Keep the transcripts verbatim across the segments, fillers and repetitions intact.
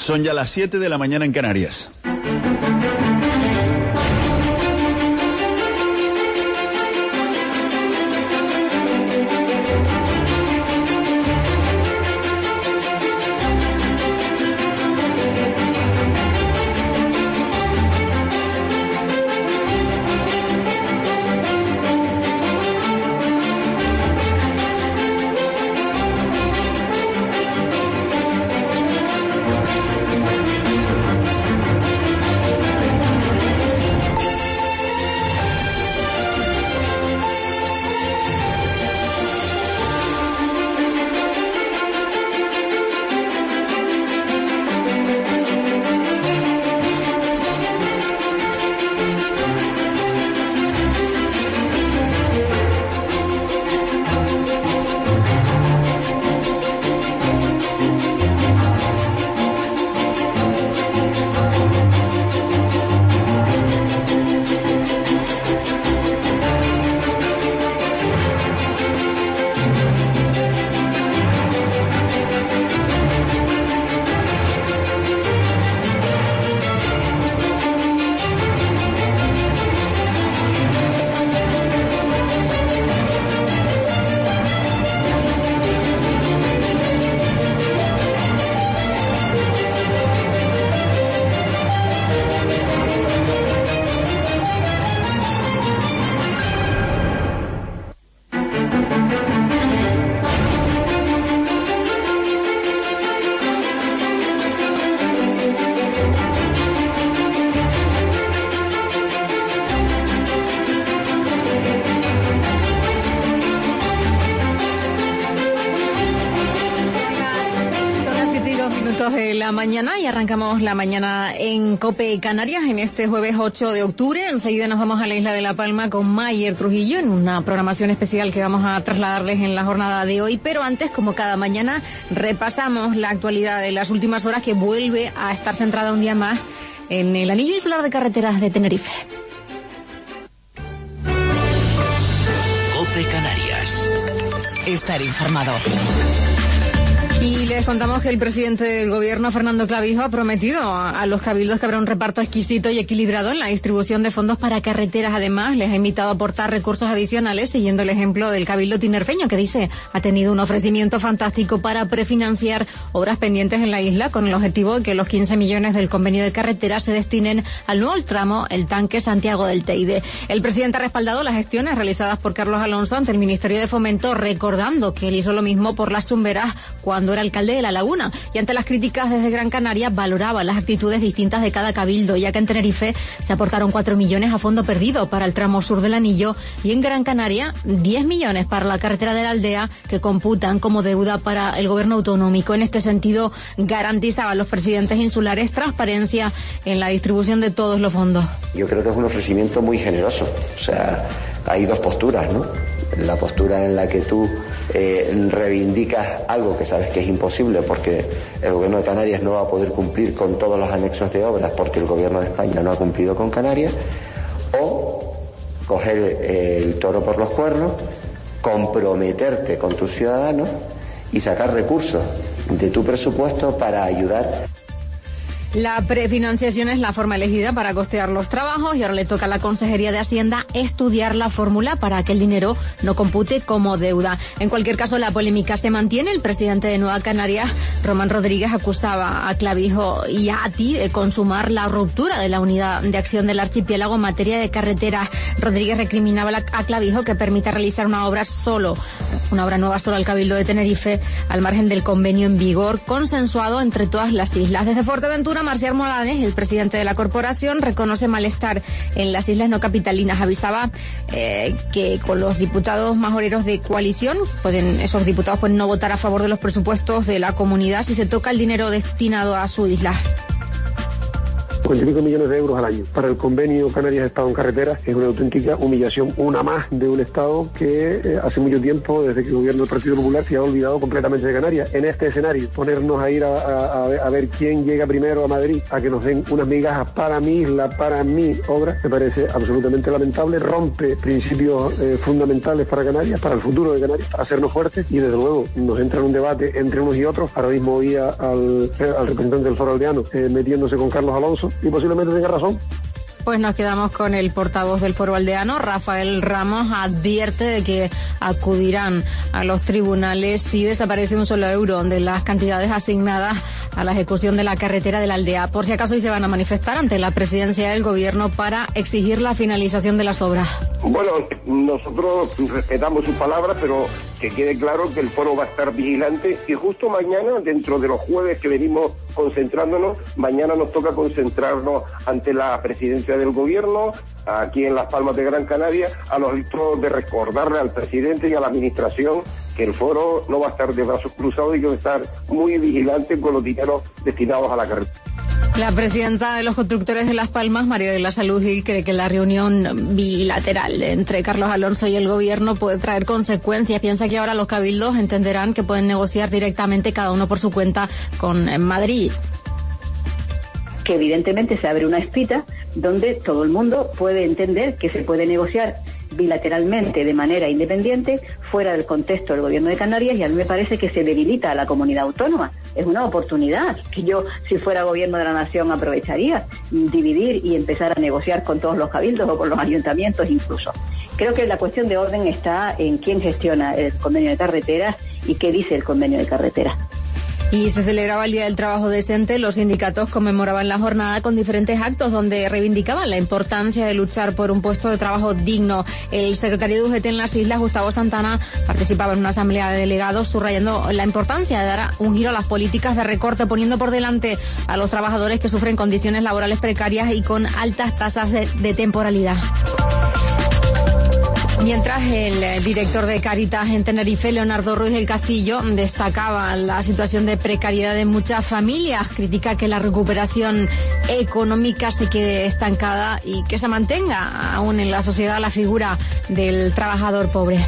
Son ya las siete de la mañana en Canarias. De la mañana y arrancamos la mañana en COPE Canarias en este jueves ocho de octubre. Enseguida nos vamos a la isla de La Palma con Mayer Trujillo en una programación especial que vamos a trasladarles en la jornada de hoy. Pero antes, como cada mañana, repasamos la actualidad de las últimas horas que vuelve a estar centrada un día más en el anillo insular de carreteras de Tenerife. COPE Canarias. Estar informado. Y les contamos que el presidente del gobierno, Fernando Clavijo, ha prometido a, a los cabildos que habrá un reparto exquisito y equilibrado en la distribución de fondos para carreteras. Además, les ha invitado a aportar recursos adicionales, siguiendo el ejemplo del cabildo tinerfeño, que dice ha tenido un ofrecimiento fantástico para prefinanciar obras pendientes en la isla, con el objetivo de que los quince millones del convenio de carreteras se destinen al nuevo tramo, el tanque Santiago del Teide. El presidente ha respaldado las gestiones realizadas por Carlos Alonso ante el Ministerio de Fomento, recordando que él hizo lo mismo por las Chumberas cuando era alcalde de La Laguna, y ante las críticas desde Gran Canaria valoraba las actitudes distintas de cada cabildo, ya que en Tenerife se aportaron cuatro millones a fondo perdido para el tramo sur del anillo y en Gran Canaria diez millones para la carretera de la Aldea, que computan como deuda para el gobierno autonómico. En este sentido, garantizaban los presidentes insulares transparencia en la distribución de todos los fondos. Yo creo que es un ofrecimiento muy generoso. O sea, hay dos posturas, ¿no? La postura en la que tú eh, reivindicas algo que sabes que es imposible porque el gobierno de Canarias no va a poder cumplir con todos los anexos de obras porque el gobierno de España no ha cumplido con Canarias, o coger eh, el toro por los cuernos, comprometerte con tus ciudadanos y sacar recursos de tu presupuesto para ayudar. La prefinanciación es la forma elegida para costear los trabajos y ahora le toca a la Consejería de Hacienda estudiar la fórmula para que el dinero no compute como deuda. En cualquier caso, la polémica se mantiene. El presidente de Nueva Canarias, Román Rodríguez, acusaba a Clavijo y a Ati de consumar la ruptura de la unidad de acción del archipiélago en materia de carreteras. Rodríguez recriminaba a Clavijo que permita realizar una obra solo, una obra nueva solo al Cabildo de Tenerife, al margen del convenio en vigor consensuado entre todas las islas. Desde Fuerteventura, Marcial Morales, el presidente de la corporación, reconoce malestar en las islas no capitalinas. Avisaba eh, que con los diputados majoreros de coalición, pueden, esos diputados pueden no votar a favor de los presupuestos de la comunidad si se toca el dinero destinado a su isla. cincuenta y cinco millones de euros al año. Para el convenio Canarias-Estado en carreteras es una auténtica humillación, una más de un Estado que eh, hace mucho tiempo, desde que el gobierno del Partido Popular, se ha olvidado completamente de Canarias. En este escenario, ponernos a ir a, a, a, ver, a ver quién llega primero a Madrid, a que nos den unas migajas para mi isla, para mi obra, me parece absolutamente lamentable, rompe principios eh, fundamentales para Canarias, para el futuro de Canarias, para hacernos fuertes, y desde luego nos entra en un debate entre unos y otros. Ahora mismo oía al, al representante del Foro Aldeano eh, metiéndose con Carlos Alonso, y posiblemente tenga razón. Pues nos quedamos con el portavoz del Foro Aldeano. Rafael Ramos advierte de que acudirán a los tribunales si desaparece un solo euro de las cantidades asignadas a la ejecución de la carretera de la aldea. Por si acaso, y se van a manifestar ante la presidencia del gobierno para exigir la finalización de las obras. Bueno, nosotros respetamos sus palabras, pero que quede claro que el foro va a estar vigilante, y justo mañana, dentro de los jueves que venimos concentrándonos, mañana nos toca concentrarnos ante la presidencia del gobierno, aquí en Las Palmas de Gran Canaria, a los efectos de recordarle al presidente y a la administración que el foro no va a estar de brazos cruzados y que va a estar muy vigilante con los dineros destinados a la carretera. La presidenta de los constructores de Las Palmas, María de la Salud Gil, cree que la reunión bilateral entre Carlos Alonso y el gobierno puede traer consecuencias. Piensa que ahora los cabildos entenderán que pueden negociar directamente cada uno por su cuenta con Madrid. Que evidentemente se abre una espita donde todo el mundo puede entender que se puede negociar bilateralmente de manera independiente fuera del contexto del gobierno de Canarias, y a mí me parece que se debilita a la comunidad autónoma. Es una oportunidad que yo, si fuera gobierno de la nación, aprovecharía, dividir y empezar a negociar con todos los cabildos o con los ayuntamientos incluso. Creo que la cuestión de orden está en quién gestiona el convenio de carreteras y qué dice el convenio de carreteras. Y se celebraba el Día del Trabajo Decente. Los sindicatos conmemoraban la jornada con diferentes actos donde reivindicaban la importancia de luchar por un puesto de trabajo digno. El secretario de U G T en las Islas, Gustavo Santana, participaba en una asamblea de delegados subrayando la importancia de dar un giro a las políticas de recorte, poniendo por delante a los trabajadores que sufren condiciones laborales precarias y con altas tasas de, de temporalidad. Mientras el director de Cáritas en Tenerife, Leonardo Ruiz del Castillo, destacaba la situación de precariedad de muchas familias, critica que la recuperación económica se quede estancada y que se mantenga aún en la sociedad la figura del trabajador pobre.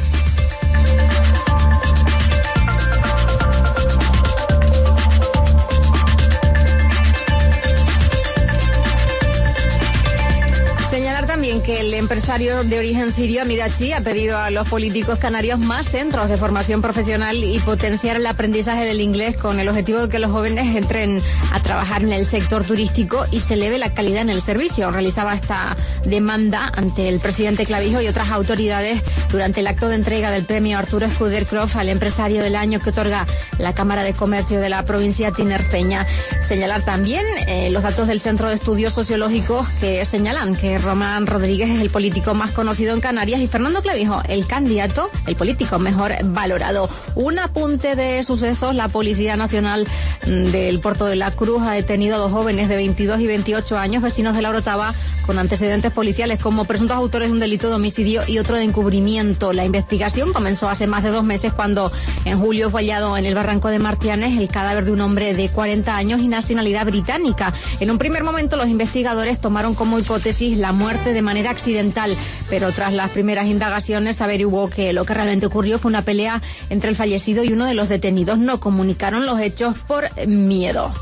Señalar también que el empresario de origen sirio, Midachi, ha pedido a los políticos canarios más centros de formación profesional y potenciar el aprendizaje del inglés con el objetivo de que los jóvenes entren a trabajar en el sector turístico y se eleve la calidad en el servicio. Realizaba esta demanda ante el presidente Clavijo y otras autoridades durante el acto de entrega del premio Arturo Escuder Croft al empresario del año que otorga la Cámara de Comercio de la provincia tinerfeña. Señalar también eh, los datos del Centro de Estudios Sociológicos que señalan que Román Rodríguez es el político más conocido en Canarias y Fernando Clavijo el candidato, el político mejor valorado. Un apunte de sucesos: la Policía Nacional del Puerto de la Cruz ha detenido a dos jóvenes de veintidós y veintiocho años, vecinos de La Orotava, con antecedentes policiales como presuntos autores de un delito de homicidio y otro de encubrimiento. La investigación comenzó hace más de dos meses cuando en julio fue hallado en el barranco de Martianes el cadáver de un hombre de cuarenta años y nacionalidad británica. En un primer momento los investigadores tomaron como hipótesis la muerte de manera accidental, pero tras las primeras indagaciones se averiguó que lo que realmente ocurrió fue una pelea entre el fallecido y uno de los detenidos. No comunicaron los hechos por miedo.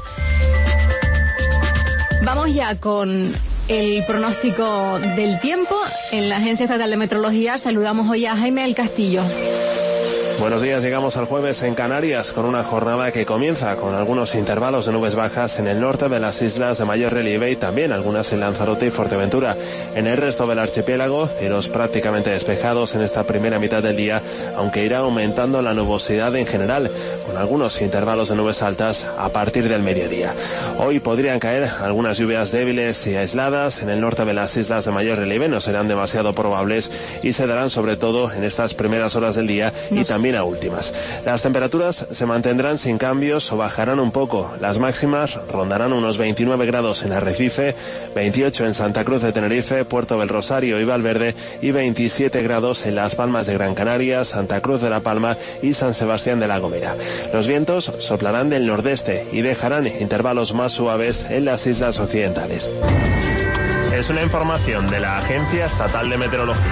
Vamos ya con el pronóstico del tiempo. En la Agencia Estatal de Meteorología saludamos hoy a Jaime del Castillo. Buenos días, llegamos al jueves en Canarias con una jornada que comienza con algunos intervalos de nubes bajas en el norte de las islas de mayor relieve y también algunas en Lanzarote y Fuerteventura. En el resto del archipiélago, cielos prácticamente despejados en esta primera mitad del día, aunque irá aumentando la nubosidad en general, con algunos intervalos de nubes altas a partir del mediodía. Hoy podrían caer algunas lluvias débiles y aisladas en el norte de las islas de mayor relieve, no serán demasiado probables y se darán sobre todo en estas primeras horas del día y también también a últimas. Las temperaturas se mantendrán sin cambios o bajarán un poco. Las máximas rondarán unos veintinueve grados en Arrecife, veintiocho en Santa Cruz de Tenerife, Puerto del Rosario y Valverde y veintisiete grados en Las Palmas de Gran Canaria, Santa Cruz de la Palma y San Sebastián de la Gomera. Los vientos soplarán del nordeste y dejarán intervalos más suaves en las islas occidentales. Es una información de la Agencia Estatal de Meteorología.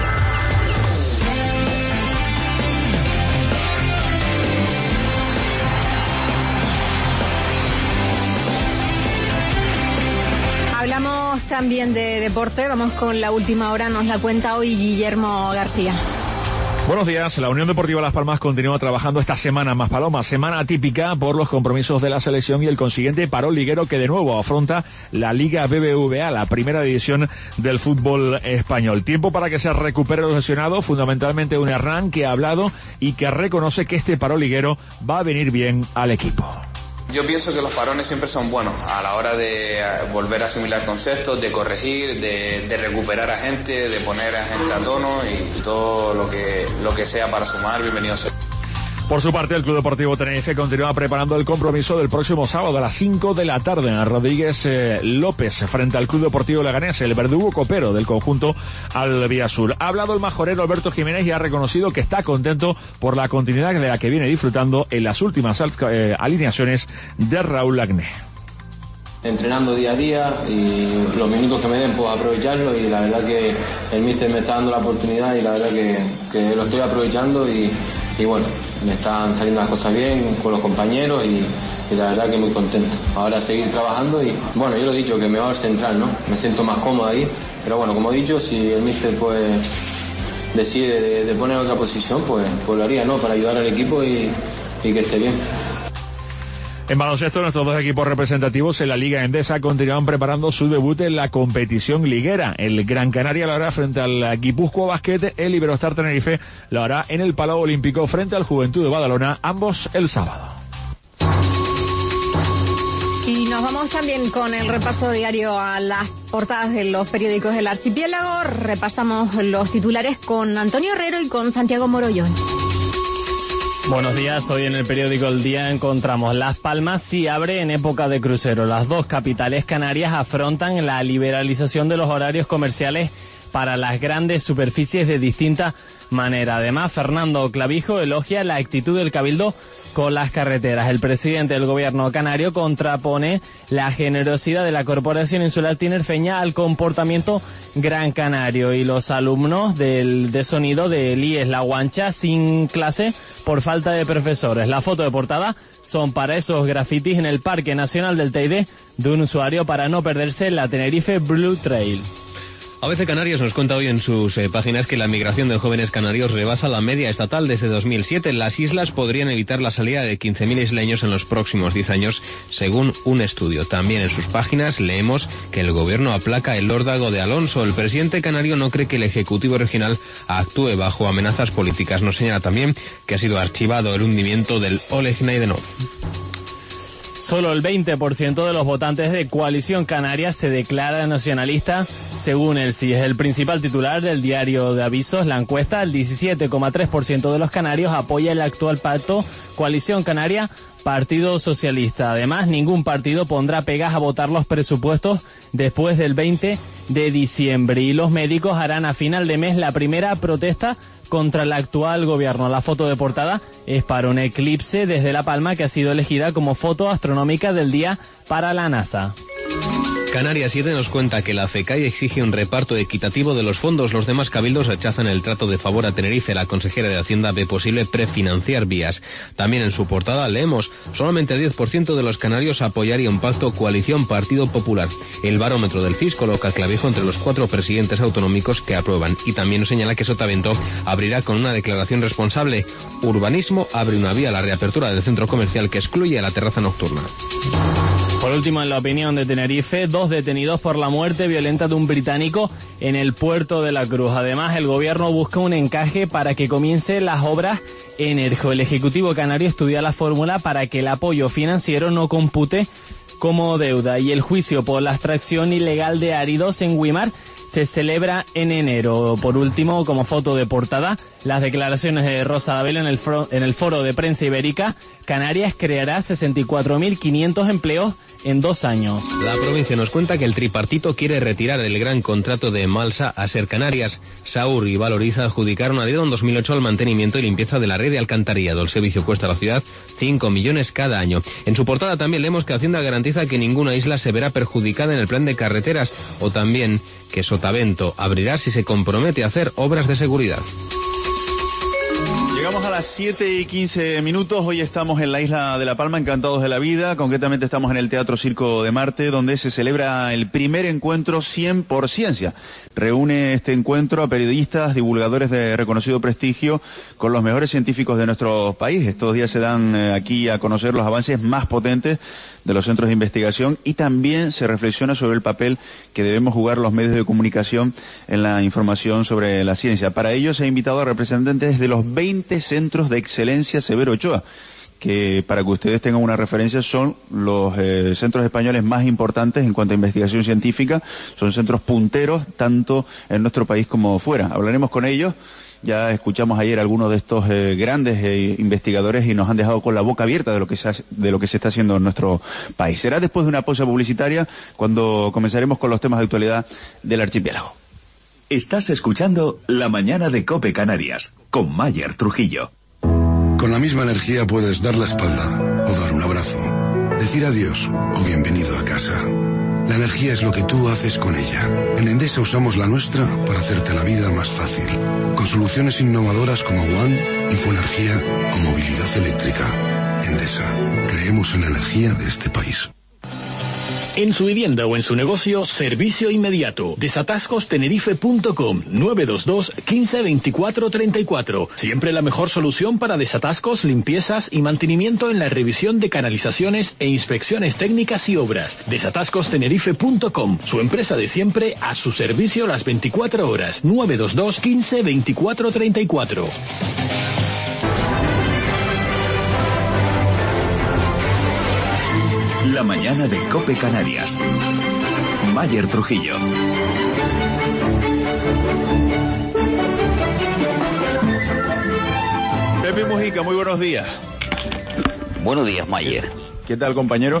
Hablamos también de deporte, vamos con la última hora, nos la cuenta hoy Guillermo García. Buenos días. La Unión Deportiva Las Palmas continúa trabajando esta semana más Paloma, semana atípica por los compromisos de la selección y el consiguiente parón liguero que de nuevo afronta la Liga B B V A, la primera división del fútbol español. Tiempo para que se recupere los lesionados, fundamentalmente un Hernán que ha hablado y que reconoce que este parón liguero va a venir bien al equipo. Yo pienso que los parones siempre son buenos a la hora de volver a asimilar conceptos, de corregir, de, de recuperar a gente, de poner a gente a tono y, y todo lo que, lo que sea para sumar, bienvenido sea. Por su parte, el Club Deportivo Tenerife continúa preparando el compromiso del próximo sábado a las cinco de la tarde en Rodríguez eh, López frente al Club Deportivo Leganés, el verdugo copero del conjunto Albiazul. Ha hablado el majorero Alberto Jiménez y ha reconocido que está contento por la continuidad de la que viene disfrutando en las últimas eh, alineaciones de Raúl Agné. Entrenando día a día y los minutos que me den puedo aprovecharlo y la verdad que el míster me está dando la oportunidad y la verdad que, que lo estoy aprovechando y, y bueno, me están saliendo las cosas bien con los compañeros y, y la verdad que muy contento. Ahora seguir trabajando y bueno, yo lo he dicho que me va a central, ¿no? Me siento más cómodo ahí, pero bueno, como he dicho, si el míster pues decide de, de poner otra posición, pues, pues lo haría, ¿no? Para ayudar al equipo y, y que esté bien. En baloncesto, nuestros dos equipos representativos en la Liga Endesa continúan preparando su debut en la competición liguera. El Gran Canaria lo hará frente al Guipúzcoa Basket, el Iberostar Tenerife lo hará en el Palau Olímpico frente al Juventud de Badalona, ambos el sábado. Y nos vamos también con el repaso diario a las portadas de los periódicos del archipiélago. Repasamos los titulares con Antonio Herrero y con Santiago Morollón. Buenos días, hoy en el periódico El Día encontramos Las Palmas sí abre en época de crucero. Las dos capitales canarias afrontan la liberalización de los horarios comerciales para las grandes superficies de distinta manera. Además, Fernando Clavijo elogia la actitud del Cabildo con las carreteras. El presidente del gobierno canario contrapone la generosidad de la Corporación Insular Tinerfeña al comportamiento gran canario. Y los alumnos del, de sonido de I E S La Guancha sin clase por falta de profesores. La foto de portada son para esos grafitis en el Parque Nacional del Teide de un usuario para no perderse la Tenerife Blue Trail. A B C Canarias nos cuenta hoy en sus eh, páginas que la migración de jóvenes canarios rebasa la media estatal desde dos mil siete. Las islas podrían evitar la salida de quince mil isleños en los próximos diez años, según un estudio. También en sus páginas leemos que el gobierno aplaca el órdago de Alonso. El presidente canario no cree que el Ejecutivo regional actúe bajo amenazas políticas. Nos señala también que ha sido archivado el hundimiento del Oleg Naidenov. Solo el veinte por ciento de los votantes de Coalición Canaria se declara nacionalista, según el C I S. El principal titular del diario de avisos, la encuesta, el diecisiete coma tres por ciento de los canarios apoya el actual pacto Coalición Canaria, Partido Socialista. Además, ningún partido pondrá pegas a votar los presupuestos después del veinte de diciembre. Y los médicos harán a final de mes la primera protesta contra el actual gobierno. La foto de portada es para un eclipse desde La Palma que ha sido elegida como foto astronómica del día para la NASA. Canarias siete nos cuenta que la FECAI exige un reparto equitativo de los fondos. Los demás cabildos rechazan el trato de favor a Tenerife. La consejera de Hacienda ve posible prefinanciar vías. También en su portada leemos, solamente el diez por ciento de los canarios apoyaría un pacto Coalición Partido Popular. El barómetro del C I S coloca a Clavijo entre los cuatro presidentes autonómicos que aprueban. Y también nos señala que Sotavento abrirá con una declaración responsable. Urbanismo abre una vía a la reapertura del centro comercial que excluye a la terraza nocturna. Por último, en la opinión de Tenerife, dos detenidos por la muerte violenta de un británico en el puerto de La Cruz. Además, el gobierno busca un encaje para que comiencen las obras en Erjo. El Ejecutivo Canario estudia la fórmula para que el apoyo financiero no compute como deuda. Y el juicio por la extracción ilegal de áridos en Güímar se celebra en enero. Por último, como foto de portada, las declaraciones de Rosa Dávila en el, foro, en el foro de prensa ibérica. Canarias creará sesenta y cuatro mil quinientos empleos en dos años. La provincia nos cuenta que el tripartito quiere retirar el gran contrato de Malsa a Ser Canarias. Saur y Valoriza adjudicaron a dedo en dos mil ocho al mantenimiento y limpieza de la red de alcantarillado. El servicio cuesta a la ciudad cinco millones cada año. En su portada también leemos que Hacienda garantiza que ninguna isla se verá perjudicada en el plan de carreteras, o también que Sotavento abrirá si se compromete a hacer obras de seguridad. Llegamos a las siete y quince minutos, hoy estamos en la isla de La Palma, encantados de la vida, concretamente estamos en el Teatro Circo de Marte, donde se celebra el primer encuentro cien por Ciencia. Reúne este encuentro a periodistas, divulgadores de reconocido prestigio, con los mejores científicos de nuestro país. Estos días se dan eh, aquí a conocer los avances más potentes de los centros de investigación y también se reflexiona sobre el papel que debemos jugar los medios de comunicación en la información sobre la ciencia. Para ello se ha invitado a representantes de los veinte centros de excelencia Severo Ochoa, que para que ustedes tengan una referencia son los eh, centros españoles más importantes en cuanto a investigación científica, son centros punteros tanto en nuestro país como fuera. Hablaremos con ellos. Ya escuchamos ayer algunos de estos eh, grandes eh, investigadores y nos han dejado con la boca abierta de lo que se ha, de lo que se está haciendo en nuestro país. Será después de una pausa publicitaria cuando comenzaremos con los temas de actualidad del archipiélago. Estás escuchando La Mañana de COPE Canarias con Mayer Trujillo. Con la misma energía puedes dar la espalda o dar un abrazo, decir adiós o bienvenido a casa. La energía es lo que tú haces con ella. En Endesa usamos la nuestra para hacerte la vida más fácil. Con soluciones innovadoras como One, Infoenergía o movilidad eléctrica. Endesa, creemos en la energía de este país. En su vivienda o en su negocio, servicio inmediato. desatascos tenerife punto com, nueve dos dos, quince, veinticuatro, treinta y cuatro. Siempre la mejor solución para desatascos, limpiezas y mantenimiento en la revisión de canalizaciones e inspecciones técnicas y obras. desatascos tenerife punto com, su empresa de siempre a su servicio las veinticuatro horas. nueve dos dos, quince, veinticuatro, treinta y cuatro. La mañana de COPE Canarias. Mayer Trujillo. Pepe Mujica, muy buenos días. Buenos días, Mayer. ¿Qué tal, compañero?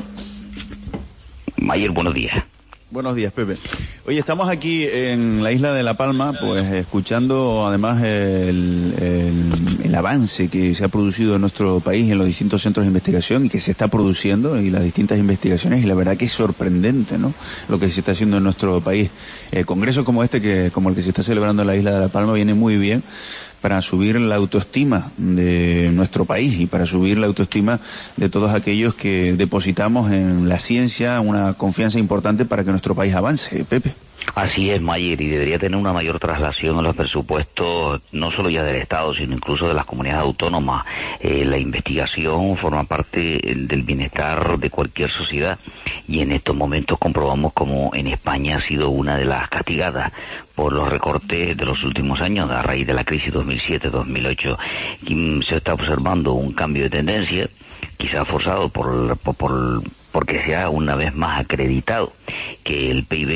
Mayer, buenos días. Buenos días, Pepe. Oye, estamos aquí en la isla de La Palma, pues escuchando además el, el, el avance que se ha producido en nuestro país en los distintos centros de investigación y que se está produciendo y las distintas investigaciones, y la verdad que es sorprendente, ¿no?, lo que se está haciendo en nuestro país. Eh, congresos como este, que como el que se está celebrando en la isla de La Palma, viene muy bien para subir la autoestima de nuestro país y para subir la autoestima de todos aquellos que depositamos en la ciencia una confianza importante para que nuestro país avance. Pepe. Así es, Mayer, y debería tener una mayor traslación en los presupuestos, no solo ya del Estado, sino incluso de las comunidades autónomas. Eh, la investigación forma parte del bienestar de cualquier sociedad, y en estos momentos comprobamos como en España ha sido una de las castigadas por los recortes de los últimos años, a raíz de la crisis dos mil siete dos mil ocho. Se está observando un cambio de tendencia, quizá forzado por, por, por porque se ha una vez más acreditado que el P I B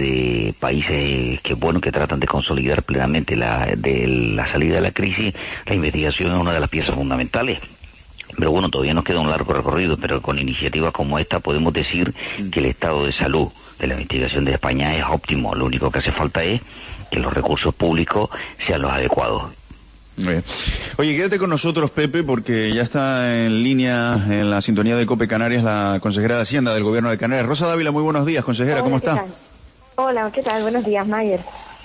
de países que bueno que tratan de consolidar plenamente la, de la salida de la crisis, la investigación es una de las piezas fundamentales. Pero bueno, todavía nos queda un largo recorrido, pero con iniciativas como esta podemos decir que el estado de salud de la investigación de España es óptimo. Lo único que hace falta es que los recursos públicos sean los adecuados. Bien. Oye, quédate con nosotros, Pepe, porque ya está en línea, en la sintonía de COPE Canarias, la consejera de Hacienda del Gobierno de Canarias. Rosa Dávila, muy buenos días, consejera, Hola, ¿cómo está? ¿qué tal? Hola, ¿qué tal? Buenos días, Mayer.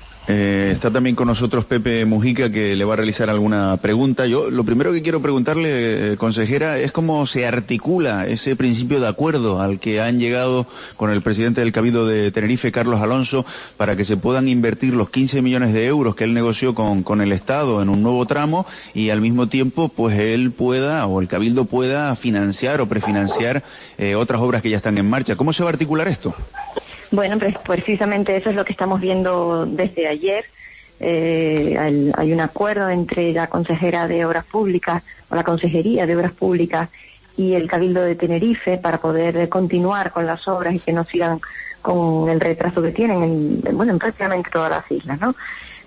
Eh, está también con nosotros Pepe Mujica, que le va a realizar alguna pregunta. Yo lo primero que quiero preguntarle, eh, consejera, es cómo se articula ese principio de acuerdo al que han llegado con el presidente del Cabildo de Tenerife, Carlos Alonso, para que se puedan invertir los quince millones de euros que él negoció con, con el Estado en un nuevo tramo, y al mismo tiempo pues él pueda, o el Cabildo pueda financiar o prefinanciar eh, otras obras que ya están en marcha. ¿Cómo se va a articular esto? Bueno, pues precisamente eso es lo que estamos viendo desde ayer. Eh, hay, hay un acuerdo entre la consejera de Obras Públicas, o la Consejería de Obras Públicas, y el Cabildo de Tenerife para poder continuar con las obras y que no sigan con el retraso que tienen en, bueno, en prácticamente todas las islas, ¿no?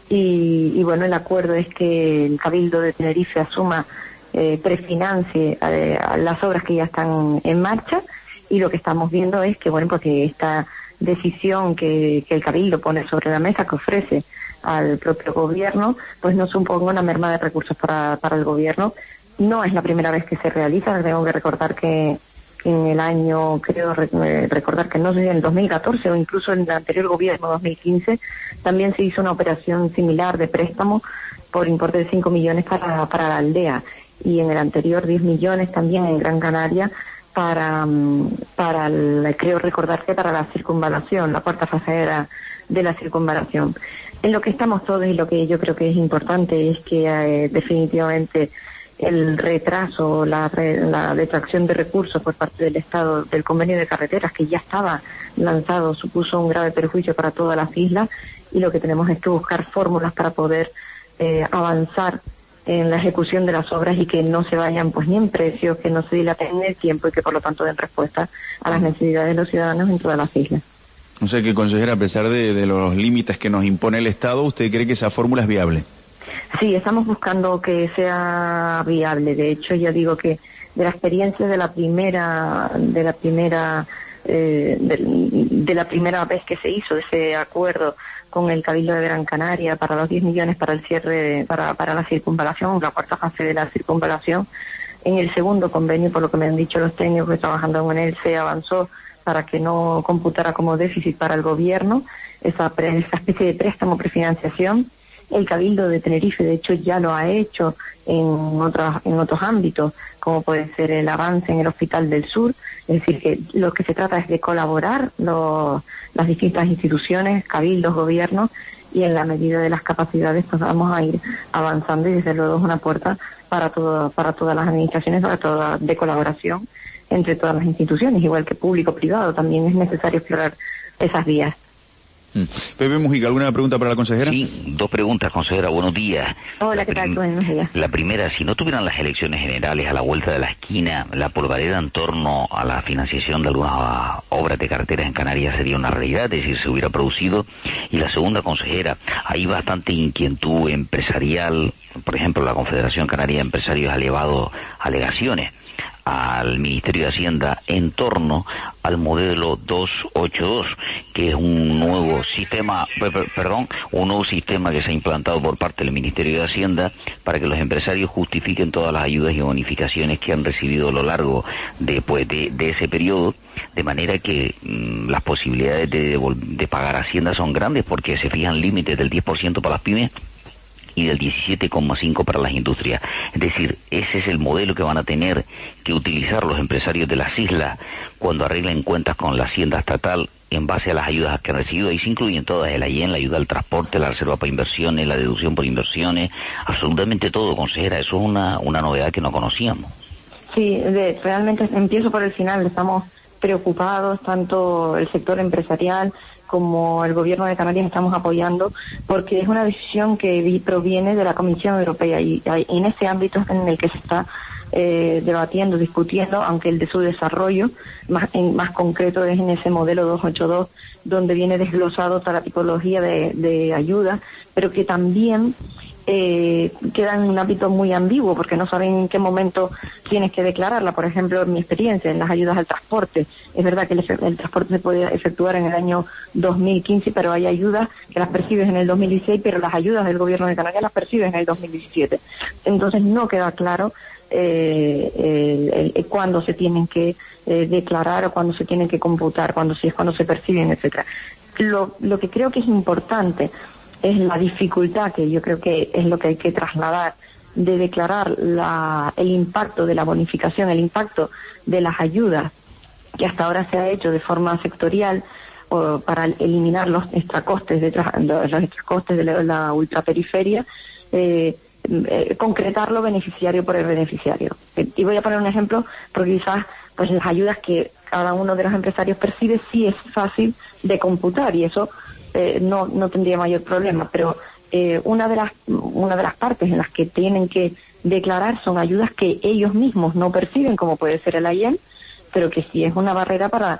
Y, y bueno, el acuerdo es que el Cabildo de Tenerife asuma, eh, prefinancie eh, las obras que ya están en marcha, y lo que estamos viendo es que, bueno, porque esta decisión que, que el Cabildo pone sobre la mesa, que ofrece al propio gobierno, pues no suponga una merma de recursos para, para el gobierno. No es la primera vez que se realiza, tengo que recordar que en el año, creo recordar que no sé si en el dos mil catorce o incluso en el anterior gobierno, dos mil quince, también se hizo una operación similar de préstamo por importe de cinco millones para, para la aldea, y en el anterior diez millones también en Gran Canaria para, para el, creo recordar que para la circunvalación, la cuarta fase era de la circunvalación. En lo que estamos todos, y lo que yo creo que es importante, es que eh, definitivamente el retraso, la, la detracción de recursos por parte del Estado del convenio de carreteras, que ya estaba lanzado, supuso un grave perjuicio para todas las islas, y lo que tenemos es que buscar fórmulas para poder eh, avanzar en la ejecución de las obras y que no se vayan pues ni en precios, que no se dilaten en el tiempo y que por lo tanto den respuesta a las necesidades de los ciudadanos en todas las islas. No sé qué, consejera, a pesar de, de los límites que nos impone el Estado, ¿usted cree que esa fórmula es viable? Sí, estamos buscando que sea viable. De hecho, ya digo que de la experiencia de la primera, de la primera, eh, de, de la primera vez que se hizo ese acuerdo con el Cabildo de Gran Canaria para los diez millones para el cierre, para, para la circunvalación, la cuarta fase de la circunvalación, en el segundo convenio, por lo que me han dicho los técnicos que trabajando en él, se avanzó para que no computara como déficit para el gobierno esa, esa especie de préstamo prefinanciación. El Cabildo de Tenerife, de hecho, ya lo ha hecho en otros, en otros ámbitos, como puede ser el avance en el Hospital del Sur. Es decir, que lo que se trata es de colaborar los, las distintas instituciones, cabildos, gobiernos, y en la medida de las capacidades pues vamos a ir avanzando, y desde luego es una puerta para todo, para todas las administraciones, para toda de colaboración entre todas las instituciones, igual que público-privado. También es necesario explorar esas vías. Pepe Mujica, ¿alguna pregunta para la consejera? Sí, dos preguntas, consejera. Buenos días. Hola, ¿qué tal? Buenos días. La primera, si no tuvieran las elecciones generales a la vuelta de la esquina, la polvareda en torno a la financiación de algunas obras de carreteras en Canarias sería una realidad, es decir, se hubiera producido. Y la segunda, consejera, hay bastante inquietud empresarial. Por ejemplo, la Confederación Canaria de Empresarios ha elevado alegaciones al Ministerio de Hacienda en torno al modelo doscientos ochenta y dos, que es un nuevo sistema, perdón, un nuevo sistema que se ha implantado por parte del Ministerio de Hacienda para que los empresarios justifiquen todas las ayudas y bonificaciones que han recibido a lo largo de, pues, de, de ese periodo, de manera que mmm, las posibilidades de, de pagar Hacienda son grandes, porque se fijan límites del diez por ciento para las pymes y del diecisiete coma cinco por ciento para las industrias. Es decir, ese es el modelo que van a tener que utilizar los empresarios de las islas cuando arreglen cuentas con la Hacienda estatal en base a las ayudas que han recibido. Ahí se incluyen todas, el A Y E N, la ayuda al transporte, la reserva para inversiones, la deducción por inversiones, absolutamente todo, consejera. Eso es una, una novedad que no conocíamos. Sí, de, realmente empiezo por el final. Estamos preocupados, tanto el sector empresarial como el gobierno de Canarias estamos apoyando, porque es una decisión que proviene de la Comisión Europea, y en ese ámbito en el que se está eh, debatiendo, discutiendo, aunque el de su desarrollo más, en, más concreto es en ese modelo doscientos ochenta y dos, donde viene desglosado toda la tipología de, de ayuda, pero que también eh, queda en un ámbito muy ambiguo, porque no saben en qué momento tienes que declararla. Por ejemplo, en mi experiencia, en las ayudas al transporte, es verdad que el, el transporte se puede efectuar en el año dos mil quince, pero hay ayudas que las percibes en el dos mil dieciséis, pero las ayudas del gobierno de Canarias las percibes en el dos mil diecisiete. Entonces no queda claro eh, el, el, cuándo se tienen que eh, declarar o cuándo se tienen que computar, cuándo sí es cuando se perciben, etcétera. Lo, lo que creo que es importante es la dificultad, que yo creo que es lo que hay que trasladar, de declarar la, el impacto de la bonificación, el impacto de las ayudas, que hasta ahora se ha hecho de forma sectorial, o para eliminar los extracostes de, los extracostes de la, la ultraperiferia, eh, eh, concretarlo beneficiario por el beneficiario. Y voy a poner un ejemplo, porque quizás pues las ayudas que cada uno de los empresarios percibe sí es fácil de computar, y eso eh, no, no tendría mayor problema, pero eh, una de las una de las partes en las que tienen que declarar son ayudas que ellos mismos no perciben, como puede ser el A Y E N, pero que sí es una barrera para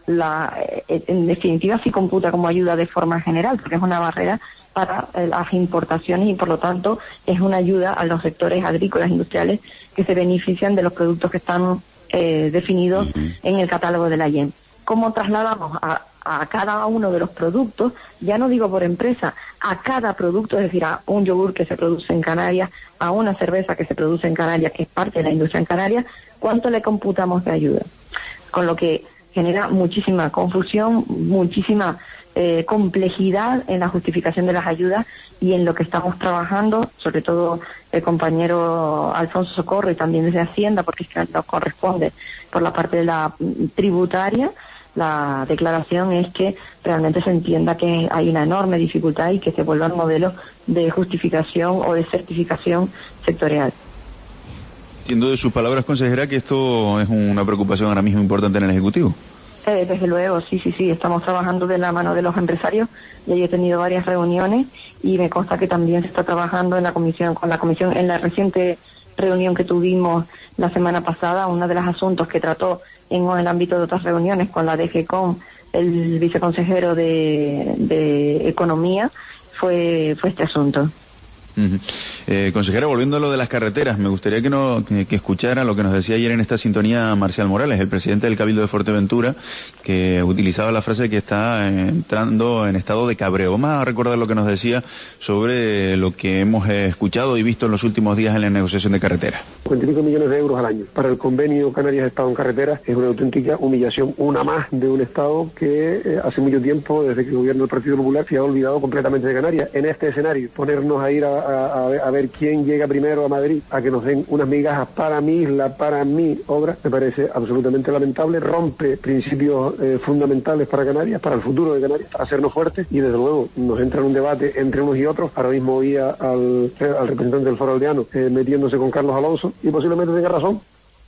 la, en definitiva sí computa como ayuda de forma general, porque es una barrera para las importaciones y por lo tanto es una ayuda a los sectores agrícolas industriales que se benefician de los productos que están eh, definidos uh-huh. en el catálogo de la I E M. ¿Cómo trasladamos a, a cada uno de los productos? Ya no digo por empresa, a cada producto, es decir, a un yogur que se produce en Canarias, a una cerveza que se produce en Canarias, que es parte de la industria en Canarias, ¿cuánto le computamos de ayuda? Con lo que genera muchísima confusión, muchísima eh, complejidad en la justificación de las ayudas y en lo que estamos trabajando, sobre todo el compañero Alfonso Socorro y también desde Hacienda, porque es que nos corresponde por la parte de la tributaria. La declaración es que realmente se entienda que hay una enorme dificultad y que se vuelvan modelos de justificación o de certificación sectorial. Entiendo de sus palabras, consejera, que esto es una preocupación ahora mismo importante en el Ejecutivo. Eh, desde luego, sí, sí, sí, estamos trabajando de la mano de los empresarios. Ya yo he tenido varias reuniones y me consta que también se está trabajando en la comisión, con la comisión, en la reciente reunión que tuvimos la semana pasada. Uno de los asuntos que trató en el ámbito de otras reuniones con la D G C O M, el viceconsejero de, de Economía, fue, fue este asunto. Uh-huh. Eh, consejera, volviendo a lo de las carreteras, me gustaría que, no, que, que escuchara lo que nos decía ayer en esta sintonía Marcial Morales, el presidente del Cabildo de Fuerteventura, que utilizaba la frase de que está entrando en estado de cabreo. Vamos a recordar lo que nos decía sobre lo que hemos escuchado y visto en los últimos días en la negociación de carreteras. cincuenta y cinco millones de euros al año. Para el convenio Canarias-Estado en carreteras es una auténtica humillación, una más de un Estado que eh, hace mucho tiempo, desde que el gobierno del Partido Popular, se ha olvidado completamente de Canarias. En este escenario, ponernos a ir a A, a, ver, a ver quién llega primero a Madrid a que nos den unas migajas para mi isla, para mi obra, me parece absolutamente lamentable, rompe principios eh, fundamentales para Canarias, para el futuro de Canarias, para hacernos fuertes y desde luego nos entra en un debate entre unos y otros. Ahora mismo oía al, al representante del Foro Aldeano eh, metiéndose con Carlos Alonso y posiblemente tenga razón.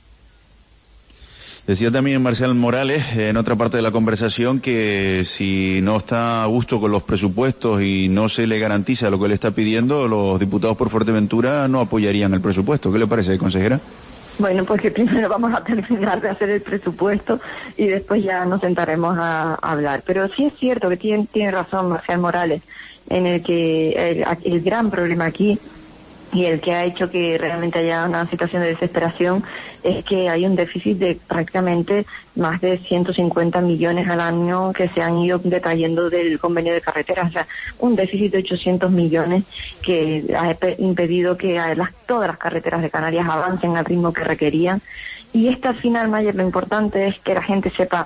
Decía también Marcial Morales, en otra parte de la conversación, que si no está a gusto con los presupuestos y no se le garantiza lo que le está pidiendo, los diputados por Fuerteventura no apoyarían el presupuesto. ¿Qué le parece, consejera? Bueno, pues que primero vamos a terminar de hacer el presupuesto y después ya nos sentaremos a, a hablar. Pero sí es cierto que tiene, tiene razón Marcial Morales, en el que el, el gran problema aquí y el que ha hecho que realmente haya una situación de desesperación es que hay un déficit de prácticamente más de ciento cincuenta millones al año que se han ido decayendo del convenio de carreteras, o sea, un déficit de ochocientos millones que ha impedido que las, todas las carreteras de Canarias avancen al ritmo que requerían. Y esta al final, Mayer, lo importante es que la gente sepa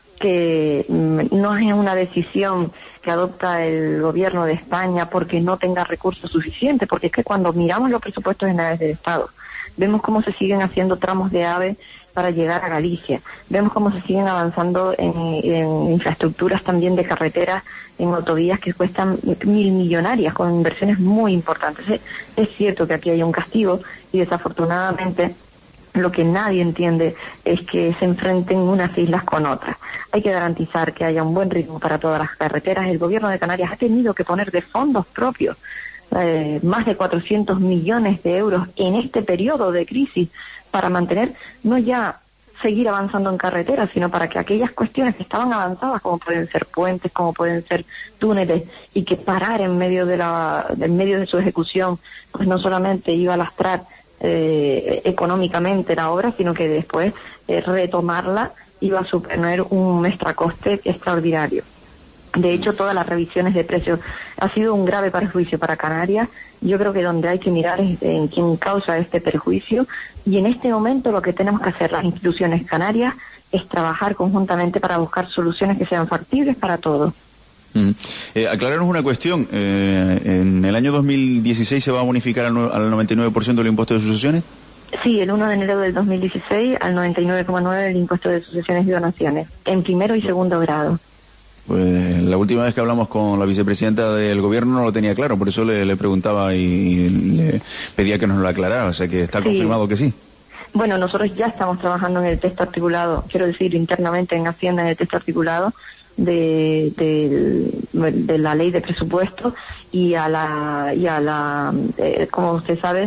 que no es una decisión que adopta el gobierno de España porque no tenga recursos suficientes, porque es que cuando miramos los presupuestos generales del Estado, vemos cómo se siguen haciendo tramos de AVE para llegar a Galicia, vemos cómo se siguen avanzando en, en infraestructuras también de carreteras, en autovías que cuestan mil millonarias, con inversiones muy importantes. Es, es cierto que aquí hay un castigo y desafortunadamente lo que nadie entiende es que se enfrenten unas islas con otras. Hay que garantizar que haya un buen ritmo para todas las carreteras. El gobierno de Canarias ha tenido que poner de fondos propios eh, más de cuatrocientos millones de euros en este periodo de crisis para mantener, no ya seguir avanzando en carreteras, sino para que aquellas cuestiones que estaban avanzadas, como pueden ser puentes, como pueden ser túneles, y que parar en medio de la, en medio de su ejecución, pues no solamente iba a lastrar Eh, económicamente la obra, sino que después eh, retomarla iba a suponer un extracoste extraordinario. De hecho, todas las revisiones de precios ha sido un grave perjuicio para Canarias. Yo creo que donde hay que mirar es en quién causa este perjuicio, y en este momento lo que tenemos que hacer las instituciones canarias es trabajar conjuntamente para buscar soluciones que sean factibles para todos. Mm. Eh, aclararnos una cuestión, eh, ¿en el año dos mil dieciséis se va a bonificar al, al noventa y nueve por ciento el impuesto de sucesiones? Sí, el uno de enero del dos mil dieciséis al noventa y nueve coma nueve por ciento el impuesto de sucesiones y donaciones, en primero y segundo grado. Pues la última vez que hablamos con la vicepresidenta del gobierno no lo tenía claro, por eso le, le preguntaba y le pedía que nos lo aclarara, o sea que está confirmado sí. que sí. Bueno, nosotros ya estamos trabajando en el texto articulado, quiero decir internamente en Hacienda, en el texto articulado de, de, de la ley de presupuesto y a la, y a la eh, como usted sabe,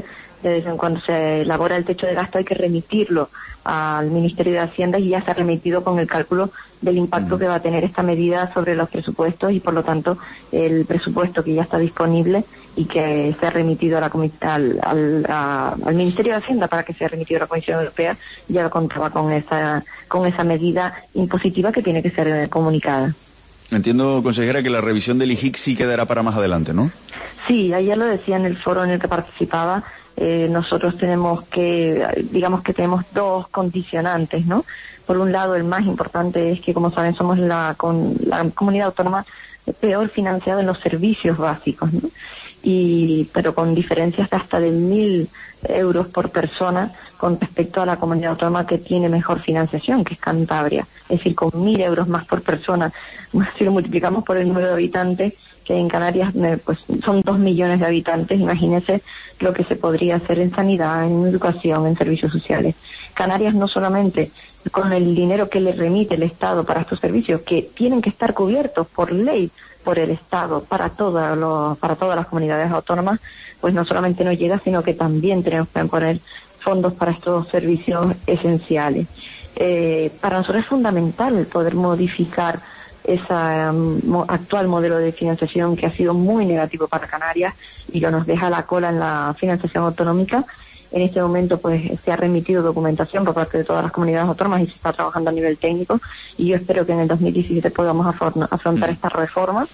Es decir, cuando se elabora el techo de gasto hay que remitirlo al Ministerio de Hacienda y ya se ha remitido con el cálculo del impacto que va a tener esta medida sobre los presupuestos y por lo tanto el presupuesto que ya está disponible y que se ha remitido a la al, al, a, al Ministerio de Hacienda para que sea remitido a la Comisión Europea ya contaba con esa con esa medida impositiva que tiene que ser comunicada. Entiendo, consejera, que la revisión del I G I C sí quedará para más adelante, ¿no? Sí, ayer lo decía en el foro en el que participaba. Eh, nosotros tenemos que, digamos que tenemos dos condicionantes, ¿no? Por un lado, el más importante es que, como saben, somos la, con, la comunidad autónoma peor financiada en los servicios básicos, ¿no? Y, pero con diferencias de hasta de mil euros por persona con respecto a la comunidad autónoma que tiene mejor financiación, que es Cantabria. Es decir, con mil euros más por persona, si lo multiplicamos por el número de habitantes, que en Canarias pues son dos millones de habitantes, imagínense lo que se podría hacer en sanidad, en educación, en servicios sociales. Canarias no solamente con el dinero que le remite el Estado para estos servicios, que tienen que estar cubiertos por ley por el Estado para todas los, para todas las comunidades autónomas, pues no solamente nos llega, sino que también tenemos que poner fondos para estos servicios esenciales. Eh, para nosotros es fundamental poder modificar ese um, actual modelo de financiación que ha sido muy negativo para Canarias y que nos deja la cola en la financiación autonómica. En este momento pues se ha remitido documentación por parte de todas las comunidades autónomas y se está trabajando a nivel técnico y yo espero que en el dos mil diecisiete podamos afrontar esta reforma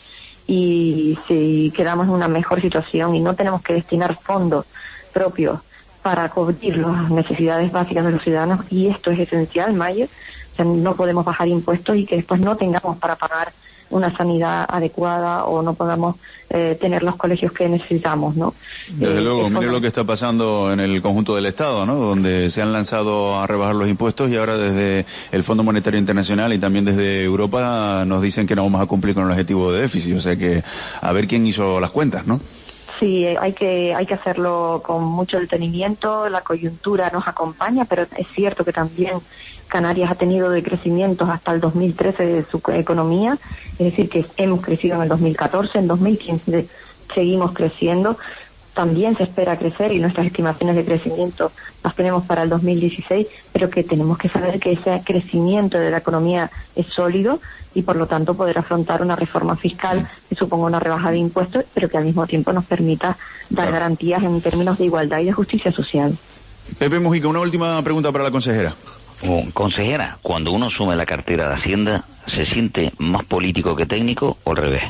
y si quedamos en una mejor situación y no tenemos que destinar fondos propios para cubrir las necesidades básicas de los ciudadanos, y esto es esencial, Mayer. O sea, no podemos bajar impuestos y que después no tengamos para pagar una sanidad adecuada o no podamos eh, tener los colegios que necesitamos, ¿no? Desde eh, luego, mire lo que está pasando en el conjunto del Estado, ¿no? Donde se han lanzado a rebajar los impuestos y ahora desde el Fondo Monetario Internacional y también desde Europa nos dicen que no vamos a cumplir con el objetivo de déficit. O sea que a ver quién hizo las cuentas, ¿no? Sí, hay que hay que hacerlo con mucho detenimiento. La coyuntura nos acompaña, pero es cierto que también Canarias ha tenido decrecimientos hasta el dos mil trece de su economía, es decir, que hemos crecido en el dos mil catorce, en dos mil quince seguimos creciendo, también se espera crecer y nuestras estimaciones de crecimiento las tenemos para el dos mil dieciséis, pero que tenemos que saber que ese crecimiento de la economía es sólido y por lo tanto poder afrontar una reforma fiscal que suponga una rebaja de impuestos, pero que al mismo tiempo nos permita dar garantías en términos de igualdad y de justicia social. Pepe Mujica, una última pregunta para la consejera. Oh, consejera, cuando uno asume la cartera de Hacienda, ¿se siente más político que técnico o al revés?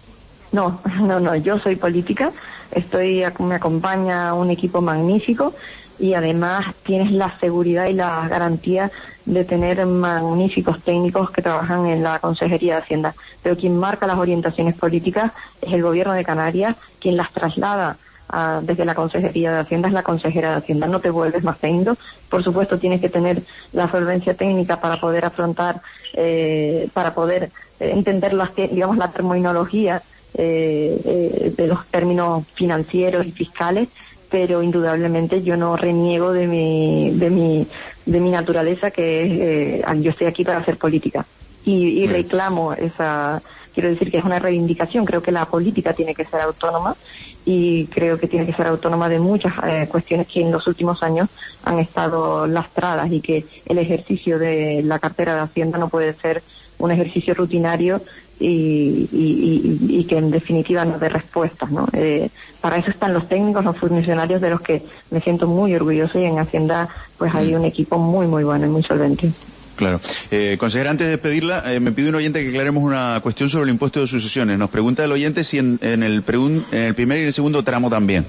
No, no, no, yo soy política, estoy, me acompaña un equipo magnífico y además tienes la seguridad y la garantía de tener magníficos técnicos que trabajan en la Consejería de Hacienda. Pero quien marca las orientaciones políticas es el Gobierno de Canarias, quien las traslada a, desde la Consejería de Hacienda es la consejera de Hacienda. No te vuelves más técnico. Por supuesto tienes que tener la solvencia técnica para poder afrontar, eh, para poder eh, entender las, digamos, la terminología eh, eh, de los términos financieros y fiscales, pero indudablemente yo no reniego de mi de mi de mi naturaleza, que es eh, yo estoy aquí para hacer política y, y reclamo esa, quiero decir que es una reivindicación. Creo que la política tiene que ser autónoma y creo que tiene que ser autónoma de muchas eh, cuestiones que en los últimos años han estado lastradas y que el ejercicio de la cartera de Hacienda no puede ser un ejercicio rutinario y, y, y, y que en definitiva no dé respuestas, ¿no? Eh, para eso están los técnicos, los funcionarios de los que me siento muy orgulloso, y en Hacienda pues hay un equipo muy muy bueno y muy solvente. Claro. Eh, consejera, antes de despedirla, eh, me pide un oyente que aclaremos una cuestión sobre el impuesto de sucesiones. Nos pregunta el oyente si en, en, el, pregun en el primer y el segundo tramo también.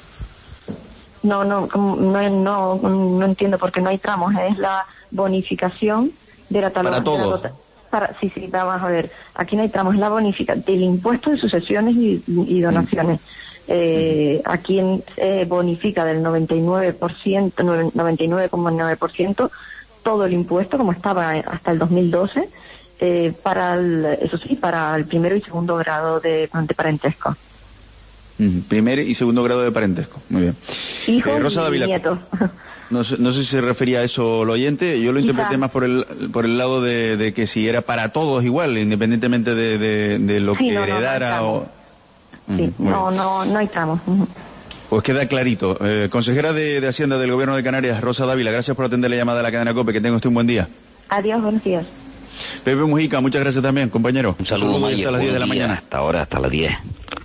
No, no, no, no, no entiendo por qué no hay tramos. Es la bonificación de la talonaria. Para todos. Para, sí, sí, vamos a ver. Aquí no hay tramos, es la bonificación del impuesto de sucesiones y, y donaciones. Eh, aquí en, eh, bonifica del noventa y nueve por ciento, noventa y nueve coma nueve por ciento todo el impuesto como estaba hasta el dos mil doce, eh, para el, eso sí, para el primero y segundo grado de, de parentesco. Mm, primer y segundo grado de parentesco, muy bien. Hijos eh, Rosa y Dávila, nietos. No sé, no sé si se refería a eso el oyente, yo lo interpreté más por el por el lado de, de que si era para todos igual, independientemente de, de, de lo sí, que no, heredara no, no o... Sí, Mm, no, no, no hay tramos. Uh-huh. Pues queda clarito. Eh, consejera de, de Hacienda del Gobierno de Canarias, Rosa Dávila, gracias por atender la llamada de la cadena COPE. Que tenga usted un buen día. Adiós, buenos días. Pepe Mujica, muchas gracias también, compañero. Un saludo, Mayer, hasta las diez de la día. mañana. Hasta ahora, hasta las diez.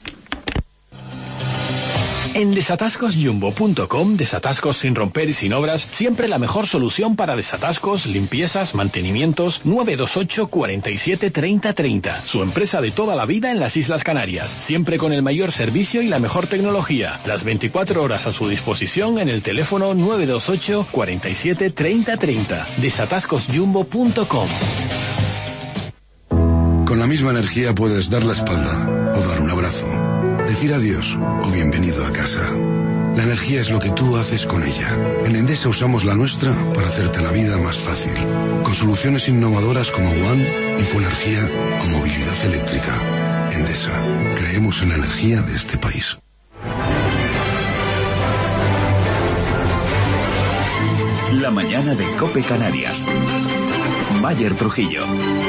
En desatascos jumbo punto com, desatascos sin romper y sin obras, siempre la mejor solución para desatascos, limpiezas, mantenimientos. Nueve dos ocho, cuarenta y siete, treinta, treinta. Su empresa de toda la vida en las Islas Canarias, siempre con el mayor servicio y la mejor tecnología. Las veinticuatro horas a su disposición en el teléfono nueve dos ocho, cuarenta y siete, treinta, treinta. desatascos jumbo punto com. Con la misma energía puedes dar la espalda o dar un abrazo, decir adiós o bienvenido a casa. La energía es lo que tú haces con ella. En Endesa usamos la nuestra para hacerte la vida más fácil, con soluciones innovadoras como One, Infoenergía o movilidad eléctrica. Endesa, creemos en la energía de este país. La mañana de COPE Canarias. Mayer Trujillo.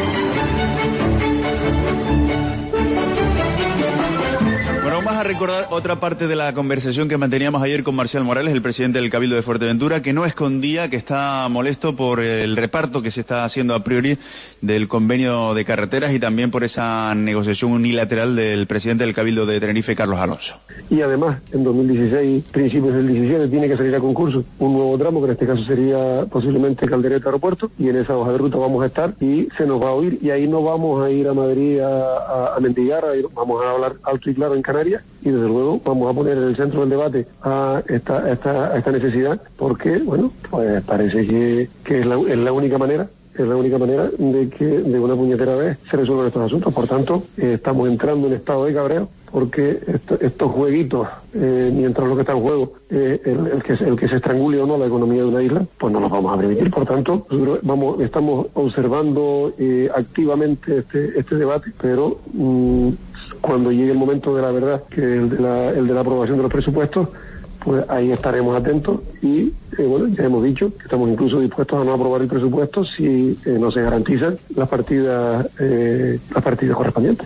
Bueno, vamos a recordar otra parte de la conversación que manteníamos ayer con Marcial Morales, el presidente del Cabildo de Fuerteventura, que no escondía que está molesto por el reparto que se está haciendo a priori del convenio de carreteras y también por esa negociación unilateral del presidente del Cabildo de Tenerife, Carlos Alonso. Y además, en dos mil dieciséis, principios del diecisiete, tiene que salir a concurso un nuevo tramo, que en este caso sería posiblemente Caldereta Aeropuerto, y en esa hoja de ruta vamos a estar y se nos va a oír, y ahí no vamos a ir a Madrid a, a, a mendigar, a ir, vamos a hablar alto y claro en Canarias, y desde luego vamos a poner en el centro del debate a esta, a esta, a esta necesidad, porque, bueno, pues parece que, que es, la, es la única manera es la única manera de que de una puñetera vez se resuelvan estos asuntos. Por tanto, eh, estamos entrando en estado de cabreo, porque esto, estos jueguitos, eh, mientras lo que está en juego, eh, el, el, que, el que se estrangule o no la economía de una isla, pues no los vamos a permitir. Por tanto, vamos, estamos observando eh, activamente este, este debate, pero mmm, cuando llegue el momento de la verdad, que es el de la, el de la aprobación de los presupuestos, pues ahí estaremos atentos y, eh, bueno, ya hemos dicho que estamos incluso dispuestos a no aprobar el presupuesto si eh, no se garantizan las partidas, eh, las partidas correspondientes.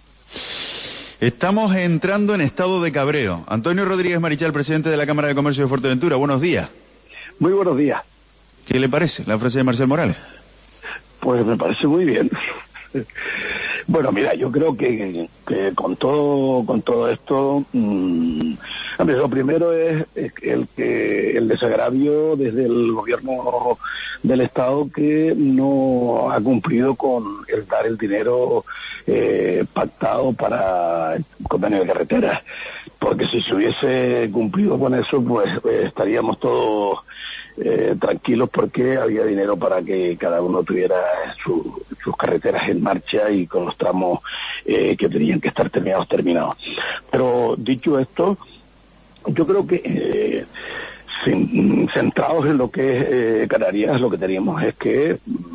Estamos entrando en estado de cabreo. Antonio Rodríguez Marichal, presidente de la Cámara de Comercio de Fuerteventura, buenos días. Muy buenos días. ¿Qué le parece la frase de Marcial Morales? Pues me parece muy bien. Bueno, mira, yo creo que, que con todo con todo esto, mmm, lo primero es, es el que el desagravio desde el gobierno del Estado, que no ha cumplido con el dar el dinero eh, pactado para el convenio de carreteras, porque si se hubiese cumplido con eso, pues eh, estaríamos todos Eh, tranquilos, porque había dinero para que cada uno tuviera su, sus carreteras en marcha y con los tramos eh, que tenían que estar terminados, terminados. Pero dicho esto, yo creo que eh, sin, centrados en lo que es eh, Canarias, lo que teníamos es que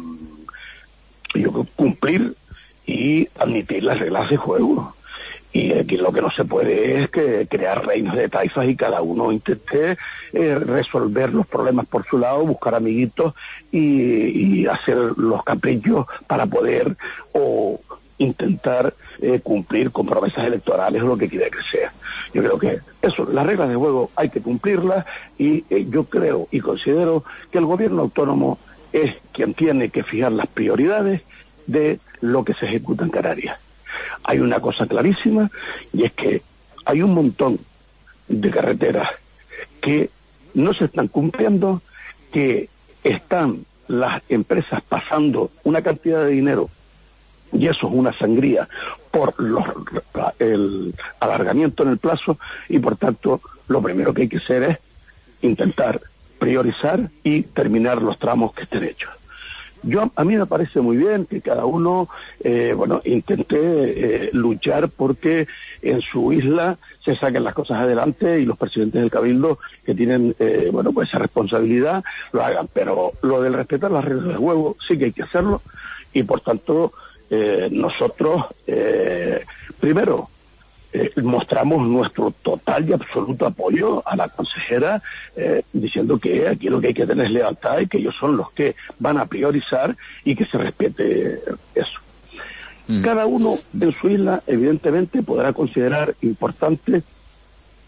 mm, yo creo, cumplir y admitir las reglas de juego. Y aquí lo que no se puede es que crear reinos de taifas y cada uno intente eh, resolver los problemas por su lado, buscar amiguitos y, y hacer los caprichos para poder o intentar eh, cumplir con promesas electorales o lo que quiera que sea. Yo creo que eso, las reglas de juego hay que cumplirlas y eh, yo creo y considero que el gobierno autónomo es quien tiene que fijar las prioridades de lo que se ejecuta en Canarias. Hay una cosa clarísima, y es que hay un montón de carreteras que no se están cumpliendo, que están las empresas pasando una cantidad de dinero, y eso es una sangría, por los, el alargamiento en el plazo, y por tanto lo primero que hay que hacer es intentar priorizar y terminar los tramos que estén hechos. Yo, a mí me parece muy bien que cada uno, eh, bueno, intente eh, luchar porque en su isla se saquen las cosas adelante y los presidentes del Cabildo que tienen, eh, bueno, pues esa responsabilidad lo hagan. Pero lo del respetar las reglas del juego sí que hay que hacerlo y, por tanto, eh, nosotros, eh, primero, Eh, mostramos nuestro total y absoluto apoyo a la consejera, eh, diciendo que aquí lo que hay que tener es lealtad y que ellos son los que van a priorizar y que se respete eso. Mm. Cada uno en su isla, evidentemente, podrá considerar importante